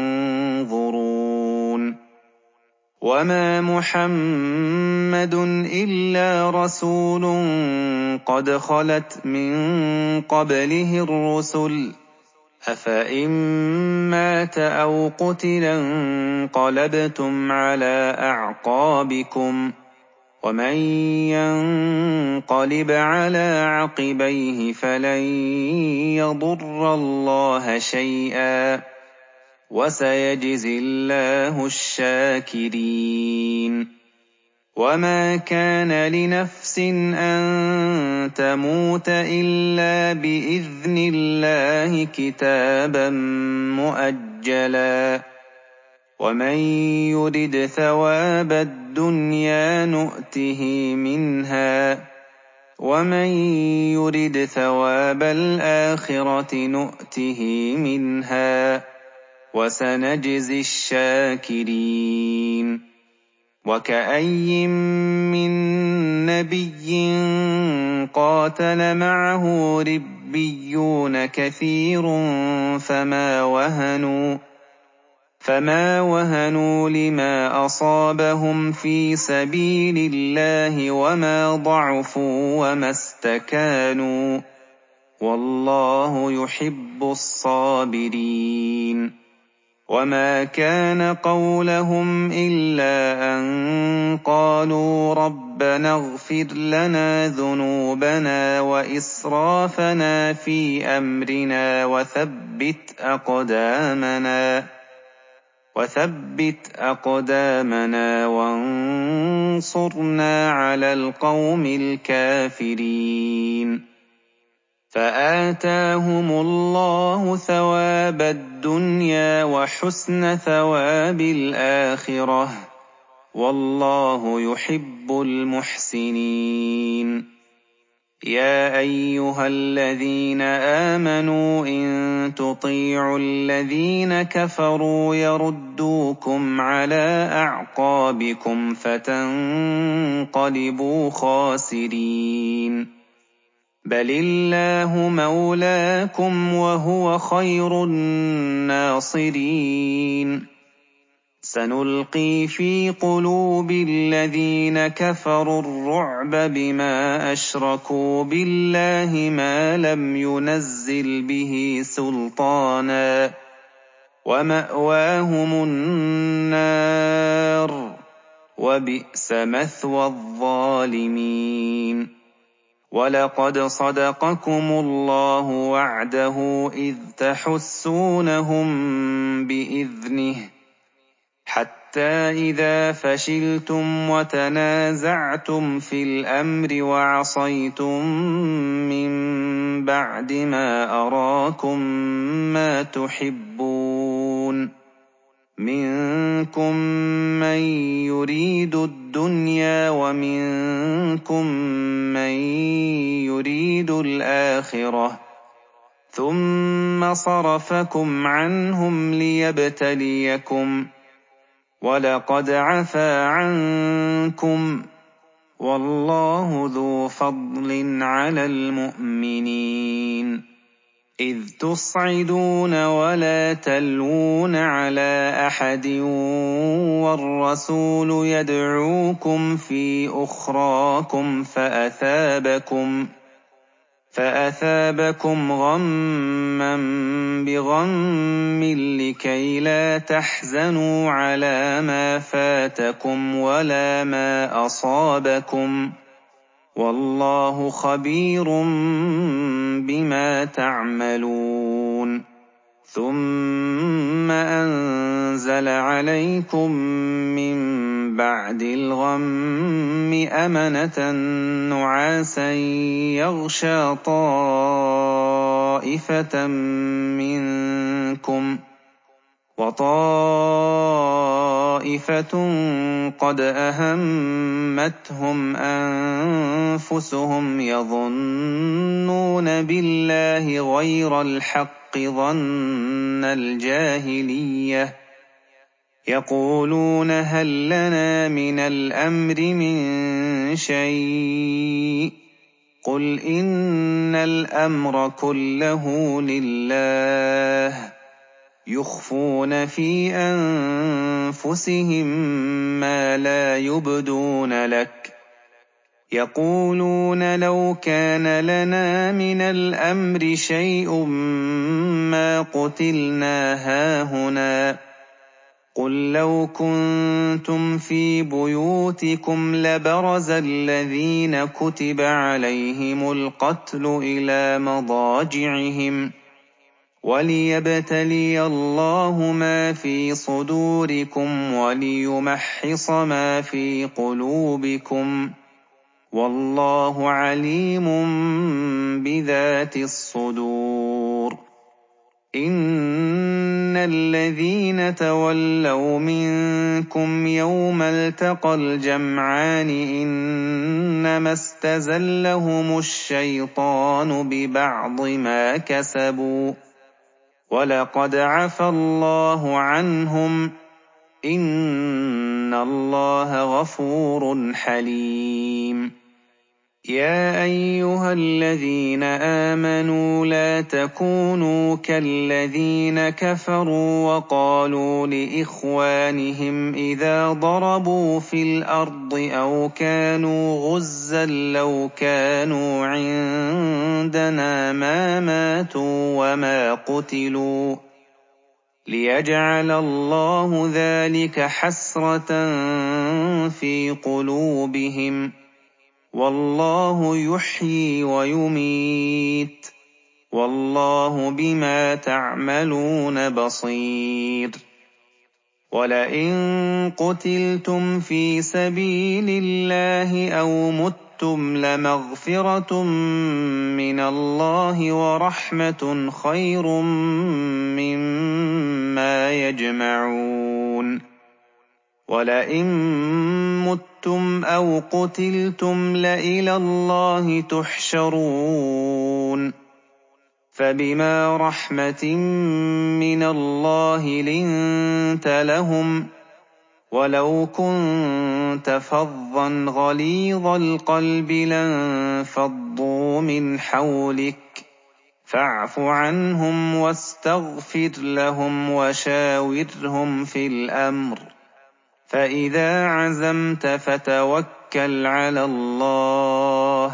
S1: تنظرون وما محمد إلا رسول قد خلت من قبله الرسل أفإن مات أو قتل انقلبتم على أعقابكم ومن ينقلب على عقبيه فلن يضر الله شيئا وسيجزي الله الشاكرين وما كان لنفس أن تموت إلا بإذن الله كتابا مؤجلا ومن يرد ثواب الدنيا نؤته منها ومن يرد ثواب الآخرة نؤته منها وسنجزي الشاكرين وكأي من نبي قاتل معه ربيون كثير فما وهنوا لما أصابهم في سبيل الله وما ضعفوا وما استكانوا والله يحب الصابرين وما كان قولهم إلا أن قالوا ربنا اغفر لنا ذنوبنا وإسرافنا في أمرنا وثبت أقدامنا وانصرنا على القوم الكافرين فآتاهم الله ثواب الدنيا وحسن ثواب الآخرة والله يحب المحسنين يا أيها الذين آمنوا إن تطيعوا الذين كفروا يردوكم على أعقابكم فتنقلبوا خاسرين بل الله مولاكم وهو خير الناصرين سنلقي في قلوب الذين كفروا الرعب بما أشركوا بالله ما لم ينزل به سلطانا ومأواهم النار وبئس مثوى الظالمين ولقد صدقكم الله وعده إذ تحسونهم بإذنه حتى إذا فشلتم وتنازعتم في الأمر وعصيتم من بعد ما أراكم ما تحبون منكم من يريد الدنيا ومنكم من يريد الآخرة ثم صرفكم عنهم ليبتليكم ولقد عفا عنكم وَاللَّهُ ذُو فَضْلٍ عَلَى الْمُؤْمِنِينَ إِذْ تُصْعِدُونَ وَلَا تَلْوُونَ عَلَىٰ أَحَدٍ وَالرَّسُولُ يَدْعُوكُمْ فِي أُخْرَاكُمْ فَأَثَابَكُمْ غَمًّا بِغَمٍّ لِّكَيْ لَا تَحْزَنُوا عَلَىٰ مَا فَاتَكُمْ وَلَا مَا أَصَابَكُمْ ۗ وَاللَّهُ خَبِيرٌ بِمَا تَعْمَلُونَ ثُمَّ أَنزَلَ عَلَيْكُم مِّن بَعْدِ الْغَمِّ أَمَنَةً نُّعَاسًا يَغْشَىٰ طَائِفَةً مِّنكُمْ ۖ وَطَائِفَةٌ قَدْ أَهَمَّتْهُمْ أَنفُسُهُمْ يَظُنُّونَ بِاللَّهِ غَيْرَ الْحَقِّ ظَنَّ الْجَاهِلِيَّةِ يَقُولُونَ هَل لَّنَا مِنَ الْأَمْرِ مِن شَيْءٍ ۗ قُلْ إِنَّ الْأَمْرَ كُلَّهُ لِلَّهِ يُخْفُونَ فِي أَنفُسِهِم مَّا لَا يُبْدُونَ لَكَ يَقُولُونَ لَوْ كَانَ لَنَا مِنَ الْأَمْرِ شَيْءٌ مَّا قُتِلْنَا هَاهُنَا ۗ قُل لَّوْ كُنتُمْ فِي بُيُوتِكُمْ لَبَرَزَ الَّذِينَ كُتِبَ عَلَيْهِمُ الْقَتْلُ إِلَىٰ مَضَاجِعِهِمْ ۖ وَلِيَبْتَلِيَ اللَّهُ مَا فِي صُدُورِكُمْ وَلِيُمَحِّصَ مَا فِي قُلُوبِكُمْ ۗ وَاللَّهُ عَلِيمٌ بِذَاتِ الصُّدُورِ إِنَّ الَّذِينَ تَوَلَّوْا مِنكُمْ يَوْمَ الْتَقَى الْجَمْعَانِ إِنَّمَا اسْتَزَلَّهُمُ الشَّيْطَانُ بِبَعْضِ مَا كَسَبُوا ۖ وَلَقَدْ عَفَا اللَّهُ عَنْهُمْ ۗ إِنَّ اللَّهَ غَفُورٌ حَلِيمٌ يَا أَيُّهَا الَّذِينَ آمَنُوا لَا تَكُونُوا كَالَّذِينَ كَفَرُوا وَقَالُوا لِإِخْوَانِهِمْ إِذَا ضَرَبُوا فِي الْأَرْضِ أَوْ كَانُوا غُزًّى لَّوْ كَانُوا عِندَنَا مَا مَاتُوا وَمَا قُتِلُوا ۗ لِيَجْعَلَ اللَّهُ ذَٰلِكَ حَسْرَةً فِي قُلُوبِهِمْ ۗ وَاللَّهُ يُحْيِي وَيُمِيتُ ۗ وَاللَّهُ بِمَا تَعْمَلُونَ بَصِيرٌ وَلَئِن قُتِلْتُمْ فِي سَبِيلِ اللَّهِ أَوْ مُتُّمْ لَمَغْفِرَةٌ مِّنَ اللَّهِ وَرَحْمَةٌ خَيْرٌ مِّمَّا يَجْمَعُونَ وَلَئِن مُّتُّمْ أَوْ قُتِلْتُمْ لَإِلَى اللَّهِ تُحْشَرُونَ فَبِمَا رَحْمَةٍ مِّنَ اللَّهِ لِنتَ لَهُمْ ۖ وَلَوْ كُنتَ فَظًّا غَلِيظَ الْقَلْبِ لَانفَضُّوا مِنْ حَوْلِكَ فَاعْفُ عَنْهُمْ وَاسْتَغْفِرْ لَهُمْ وَشَاوِرْهُمْ فِي الْأَمْرِ ۖ فَإِذَا عَزَمْتَ فَتَوَكَّلْ عَلَى اللَّهِ ۚ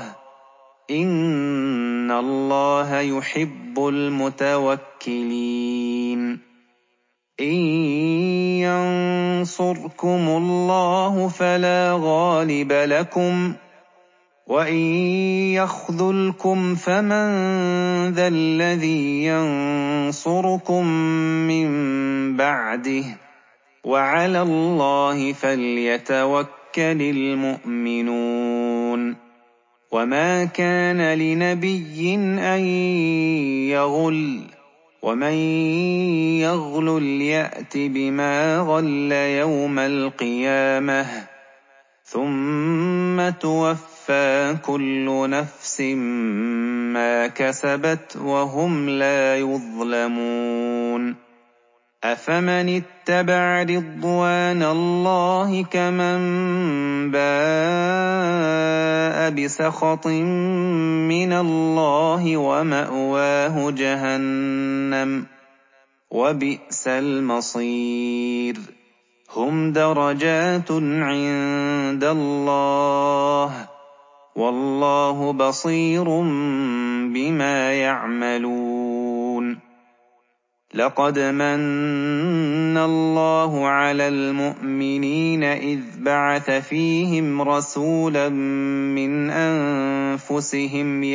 S1: إِنَّ اللَّهَ يُحِبُّ الْمُتَوَكِّلِينَ إِن يَنصُرْكُمُ اللَّهُ فَلَا غَالِبَ لَكُمْ ۖ وَإِن يَخْذُلْكُمْ فَمَن ذَا الَّذِي يَنصُرُكُم مِّن بَعْدِهِ ۗ وَعَلَى اللَّهِ فَلْيَتَوَكَّلِ الْمُؤْمِنُونَ وَمَا كَانَ لِنَبِيٍّ أَن يَغُلَّ ۚ وَمَن يَغْلُلْ يَأْتِ بِمَا غَلَّ يَوْمَ الْقِيَامَةِ ۚ ثُمَّ تُوَفَّىٰ كُلُّ نَفْسٍ مَّا كَسَبَتْ وَهُمْ لَا يُظْلَمُونَ أَفَمَنِ اتَّبَعَ رِضْوَانَ اللَّهِ كَمَن بَاءَ بِسَخَطٍ مِّنَ اللَّهِ وَمَأْوَاهُ جَهَنَّمُ ۚ وَبِئْسَ الْمَصِيرُ. هُمْ دَرَجَاتٌ عِندَ اللَّهِ ۗ وَاللَّهُ بَصِيرٌ بِمَا يَعْمَلُونَ. لَقَدْ مَنَّ اللَّهُ عَلَى الْمُؤْمِنِينَ إِذْ بَعَثَ فِيهِمْ رَسُولًا مِّنْ أَنفُسِهِمْ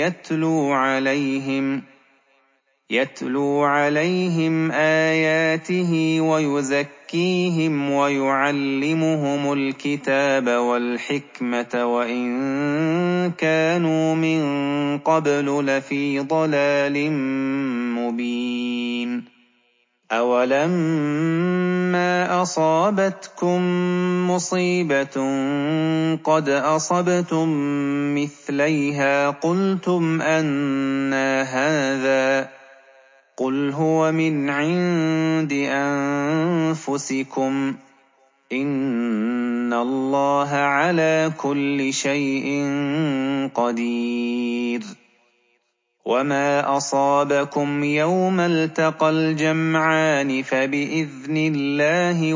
S1: يَتْلُو عَلَيْهِمْ آيَاتِهِ وَيُزَكِّيهِمْ وَيُعَلِّمُهُمُ الْكِتَابَ وَالْحِكْمَةَ وَإِن كَانُوا مِن قَبْلُ لَفِي ضَلَالٍ مُّبِينٍ. أَوَلَمَّا أَصَابَتْكُم مُّصِيبَةٌ قَدْ أَصَبْتُم مِّثْلَيْهَا قُلْتُمْ أَنَّىٰ هَٰذَا ۖ قُلْ هُوَ مِنْ عِندِ أَنفُسِكُمْ ۗ إِنَّ اللَّهَ عَلَىٰ كُلِّ شَيْءٍ قَدِيرٌ. وَمَا أَصَابَكُمْ يَوْمَ الْتَقَى الْجَمْعَانِ فَبِإِذْنِ اللَّهِ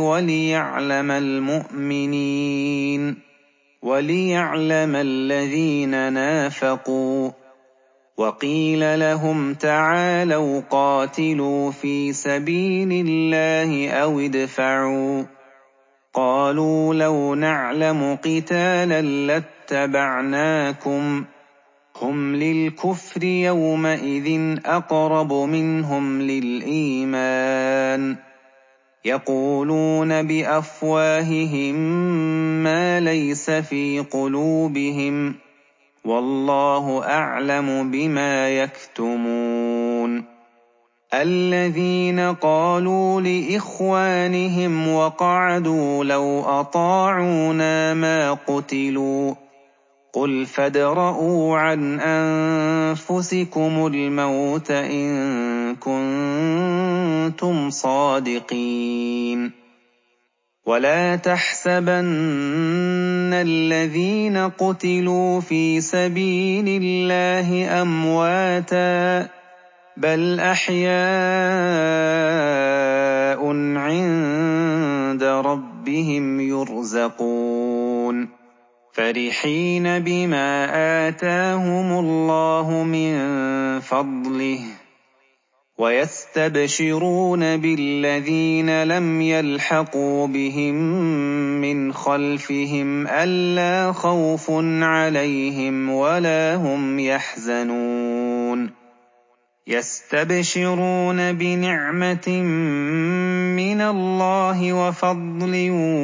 S1: وَلِيَعْلَمَ الَّذِينَ نَافَقُوا ۚ وَقِيلَ لَهُمْ تَعَالَوْا قَاتِلُوا فِي سَبِيلِ اللَّهِ أَوِ ادْفَعُوا ۖ قَالُوا لَوْ نَعْلَمُ قِتَالًا لَّاتَّبَعْنَاكُمْ ۗ هُمْ لِلْكُفْرِ يَوْمَئِذٍ أَقْرَبُ مِنْهُمْ لِلْإِيمَانِ ۚ يَقُولُونَ بِأَفْوَاهِهِم مَّا لَيْسَ فِي قُلُوبِهِمْ ۗ وَاللَّهُ أَعْلَمُ بِمَا يَكْتُمُونَ. الَّذِينَ قَالُوا لِإِخْوَانِهِمْ وَقَعَدُوا لَوْ أَطَاعُونَا مَا قُتِلُوا ۗ قُلْ فَادْرَءُوا عَنْ أَنفُسِكُمُ الْمَوْتَ إِن كُنتُمْ صَادِقِينَ. وَلَا تَحْسَبَنَّ الَّذِينَ قُتِلُوا فِي سَبِيلِ اللَّهِ أَمْوَاتًا ۚ بَلْ أَحْيَاءٌ عِندَ رَبِّهِمْ يُرْزَقُونَ فَرِحِينَ بِمَا آتَاهُمُ اللَّهُ مِن فَضْلِهِ وَيَسْتَبْشِرُونَ بِالَّذِينَ لَمْ يَلْحَقُوا بِهِم مِّنْ خَلْفِهِمْ أَلَّا خَوْفٌ عَلَيْهِمْ وَلَا هُمْ يَحْزَنُونَ يَسْتَبْشِرُونَ بِنِعْمَةٍ مِّنَ اللَّهِ وَفَضْلٍ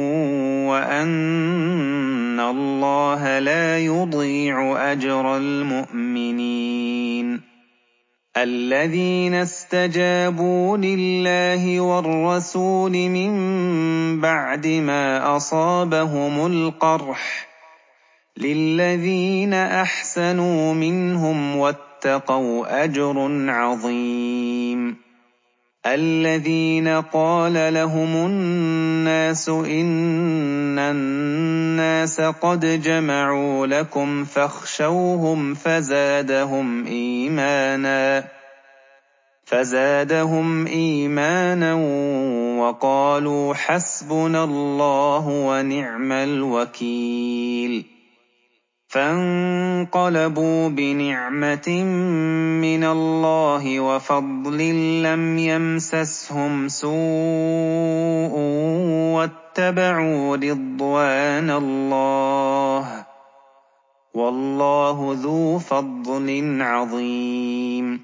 S1: وَأَنَّ اللَّهَ لَا يُضِيعُ أَجْرَ الْمُؤْمِنِينَ. الَّذِينَ اسْتَجَابُوا لِلَّهِ وَالرَّسُولِ مِن بَعْدِ مَا أَصَابَهُمُ الْقَرْحُ ۚ لِلَّذِينَ أَحْسَنُوا مِنْهُمْ وَاتَّقَوْا أَجْرٌ عَظِيمٌ. الَّذِينَ قَالَ لَهُمُ النَّاسُ إِنَّ النَّاسَ قَدْ جَمَعُوا لَكُمْ فَاخْشَوْهُمْ فَزَادَهُمْ إِيمَانًا وَقَالُوا حَسْبُنَا اللَّهُ وَنِعْمَ الْوَكِيلُ. فَانقَلَبُوا بِنِعْمَةٍ مِّنَ اللَّهِ وَفَضْلٍ لَّمْ يَمْسَسْهُمْ سُوءٌ وَاتَّبَعُوا رِضْوَانَ اللَّهِ ۗ وَاللَّهُ ذُو فَضْلٍ عَظِيمٍ.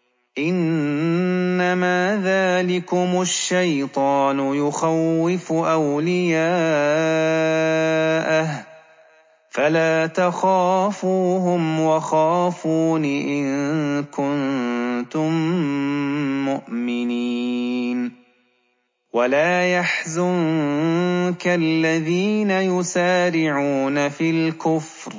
S1: إِنَّمَا ذَٰلِكُمُ الشَّيْطَانُ يُخَوِّفُ أَوْلِيَاءَهُ ۚ فَلَا تَخَافُوهُمْ وَخَافُونِ إِن كُنتُم مُّؤْمِنِينَ. وَلَا يَحْزُنكَ الَّذِينَ يُسَارِعُونَ فِي الْكُفْرِ ۚ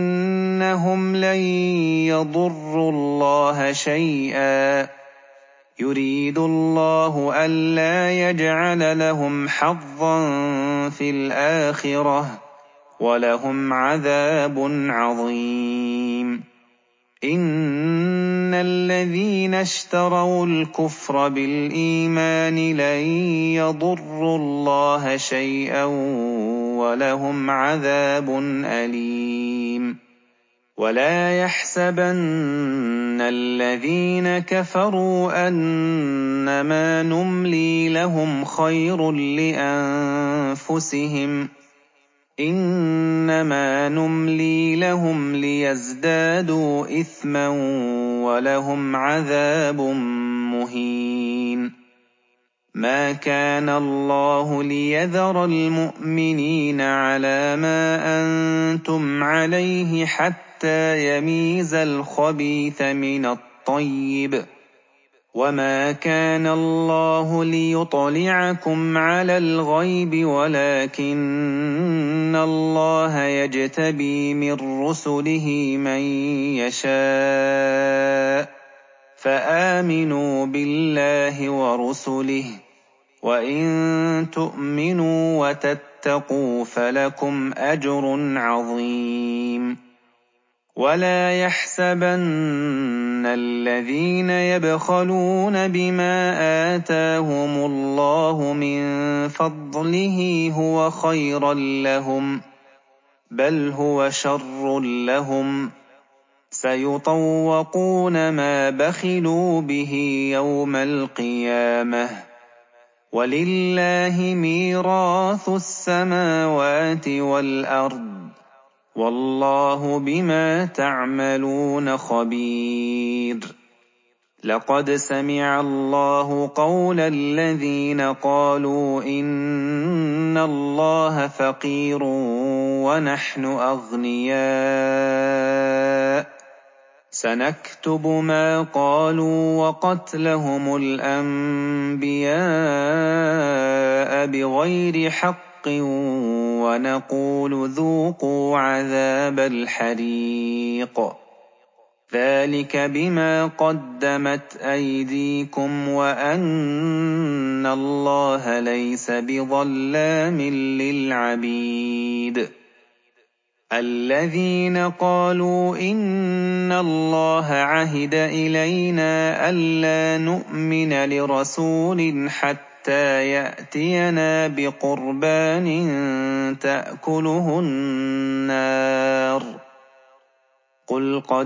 S1: إِنَّهُمْ لَن يَضُرُّوا اللَّهَ شَيْئًا ۗ يريد الله ألا يجعل لهم حظا في الآخرة ولهم عذاب عظيم. إن الذين اشتروا الكفر بالإيمان لن يضروا الله شيئا ولهم عذاب أليم. ولا يحسبن الذين كفروا أنما نملي لهم خير لأنفسهم إنما نملي لهم ليزدادوا إثما ولهم عذاب مهين. ما كان الله ليذر المؤمنين على ما أنتم عليه حتى يميز الخبيث من الطيب، وما كان الله ليطلعكم على الغيب ولكن الله يجتبي من رسله من يشاء، فآمنوا بالله ورسله، وإن تؤمنوا وتتقوا فلكم أجر عظيم. ولا يحسبن الذين يبخلون بما آتاهم الله من فضله هو خيرا لهم، بل هو شر لهم، سيطوقون ما بخلوا به يوم القيامة، ولله ميراث السماوات والأرض، والله بما تعملون خبير. لقد سمع الله قول الذين قالوا إن الله فقير ونحن أغنياء، سنكتب ما قالوا وقتلهم الأنبياء بغير حق ونقول ذوقوا عذاب الحريق، ذلك بما قدمت أيديكم وأن الله ليس بظلام للعبيد. الذين قالوا إن الله عهد إلينا ألا نؤمن لرسول حتى يأتينا بقربان تأكله النار، قل قد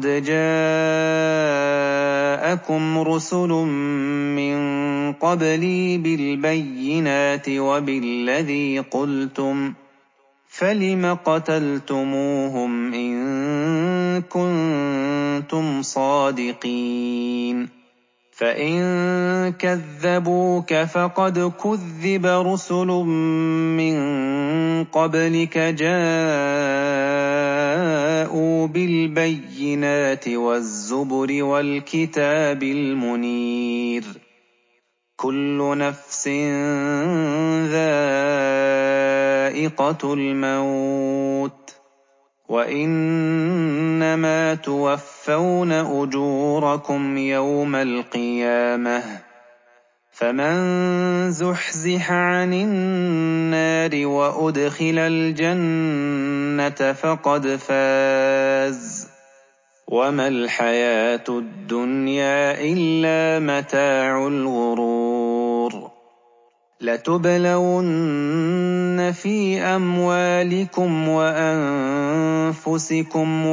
S1: جاءكم رسل من قبلي بالبينات وبالذي قلتم، فلم قتلتموهم إن كنتم صادقين؟ فإن كذبوك فقد كذب رسل من قبلك جاءوا بالبينات والزبر والكتاب المنير، كل نفس ذائقة الموت، وإنما توفون أجوركم يوم القيامة، فمن زحزح عن النار وأدخل الجنة فقد فاز، وما الحياة الدنيا إلا متاع الغرور. لتبلون في أموالكم وأنفسكم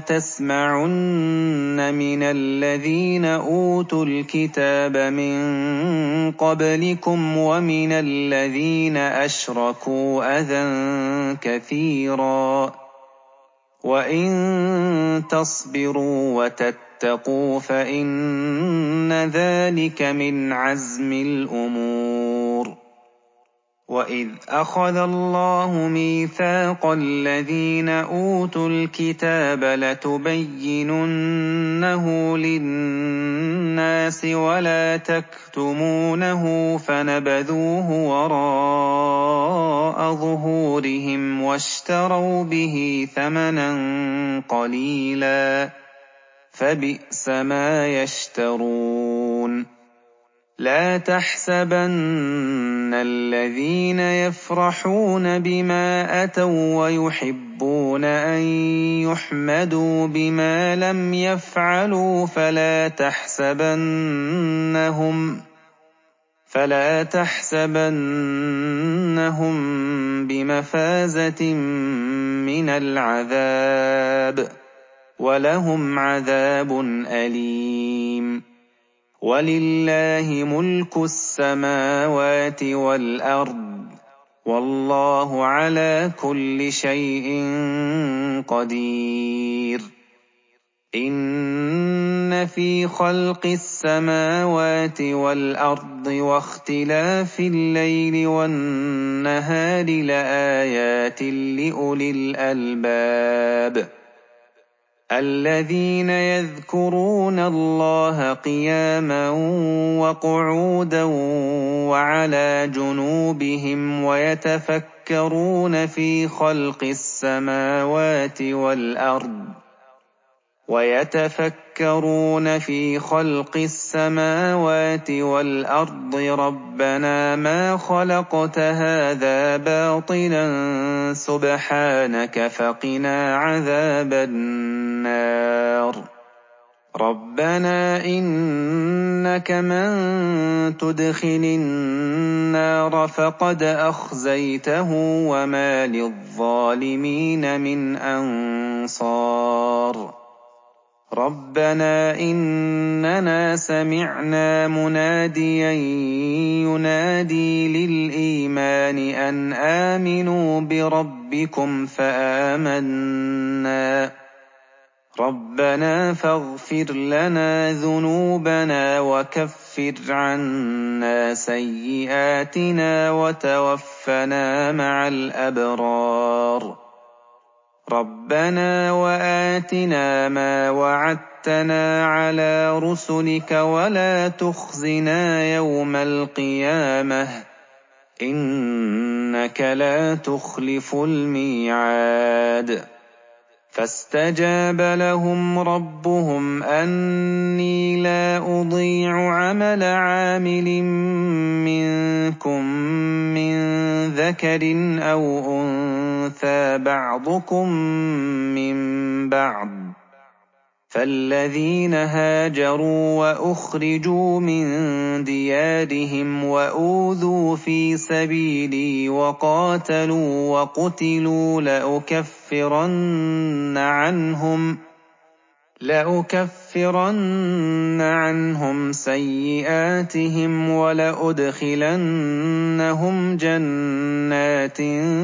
S1: ولتسمعن من الذين أوتوا الكتاب من قبلكم ومن الذين أشركوا أذى كثيرا، وإن تصبروا وتتقوا فإن ذلك من عزم الأمور. وإذ أخذ الله ميثاق الذين أوتوا الكتاب لتبيننه للناس ولا تكتمونه فنبذوه وراء ظهورهم واشتروا به ثمنا قليلا، فبئس ما يشترون. لا تحسبن الذين يفرحون بما أتوا ويحبون أن يحمدوا بما لم يفعلوا فلا تحسبنهم بمفازة من العذاب ولهم عذاب أليم ولله ملك السماوات والأرض والله على كل شيء قدير إن في خلق السماوات والأرض واختلاف الليل والنهار لآيات لأولي الألباب الذين يذكرون الله قياما وقعودا وعلى جنوبهم ويتفكرون في خلق السماوات والأرض ربنا ما خلقت هذا باطلا سبحانك فقنا عذاب النار ربنا إنك من تدخل النار فقد أخزيته وما للظالمين من أنصار ربنا إننا سمعنا مناديا ينادي للإيمان أن آمنوا بربكم فآمنا ربنا فاغفر لنا ذنوبنا وكفر عنا سيئاتنا وتوفنا مع الأبرار ربنا وآتنا ما وعدتنا على رسلك ولا تخزنا يوم القيامة إنك لا تخلف الميعاد فاستجاب لهم ربهم أني لا أضيع عمل عامل منكم من ذكر أو أنثى بعضكم من بعض فالذين هاجروا وأخرجوا من ديارهم وأوذوا في سبيلي وقاتلوا وقتلوا لأكفرن عنهم سيئاتهم ولأدخلنهم جنات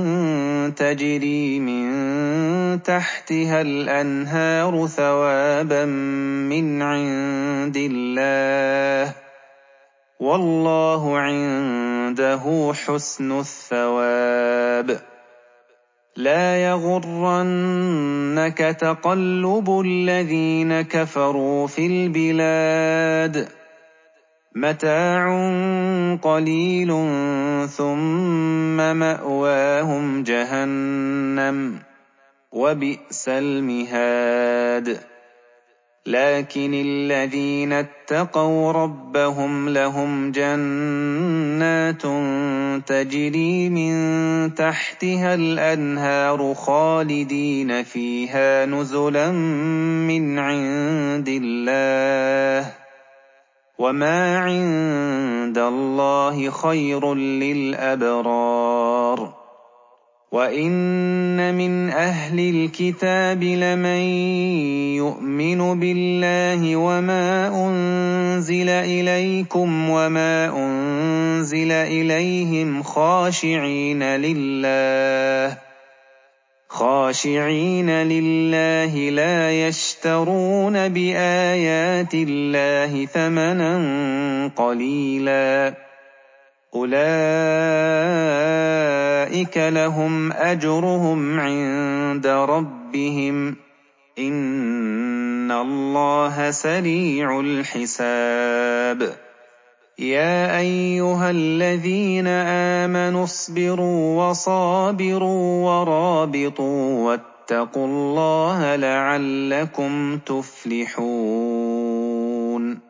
S1: تجري من تحتها الأنهار ثوابا من عند الله والله عنده حسن الثواب لا يغرنك تقلب الذين كفروا في البلاد متاع قليل ثم مأواهم جهنم وبئس المهاد لكن الذين اتقوا ربهم لهم جنات تجري من تحتها الأنهار خالدين فيها نزلا من عند الله وما عند الله خير للأبرار وإن من أهل الكتاب لمن يؤمن بالله وما أنزل إليكم وما أنزل إليهم خاشعين لله لا يشترون بآيات الله ثمنا قليلا أولئك لهم أجرهم عند ربهم إن الله سريع الحساب يا أيها الذين آمنوا اصبروا وصابروا ورابطوا واتقوا الله لعلكم تفلحون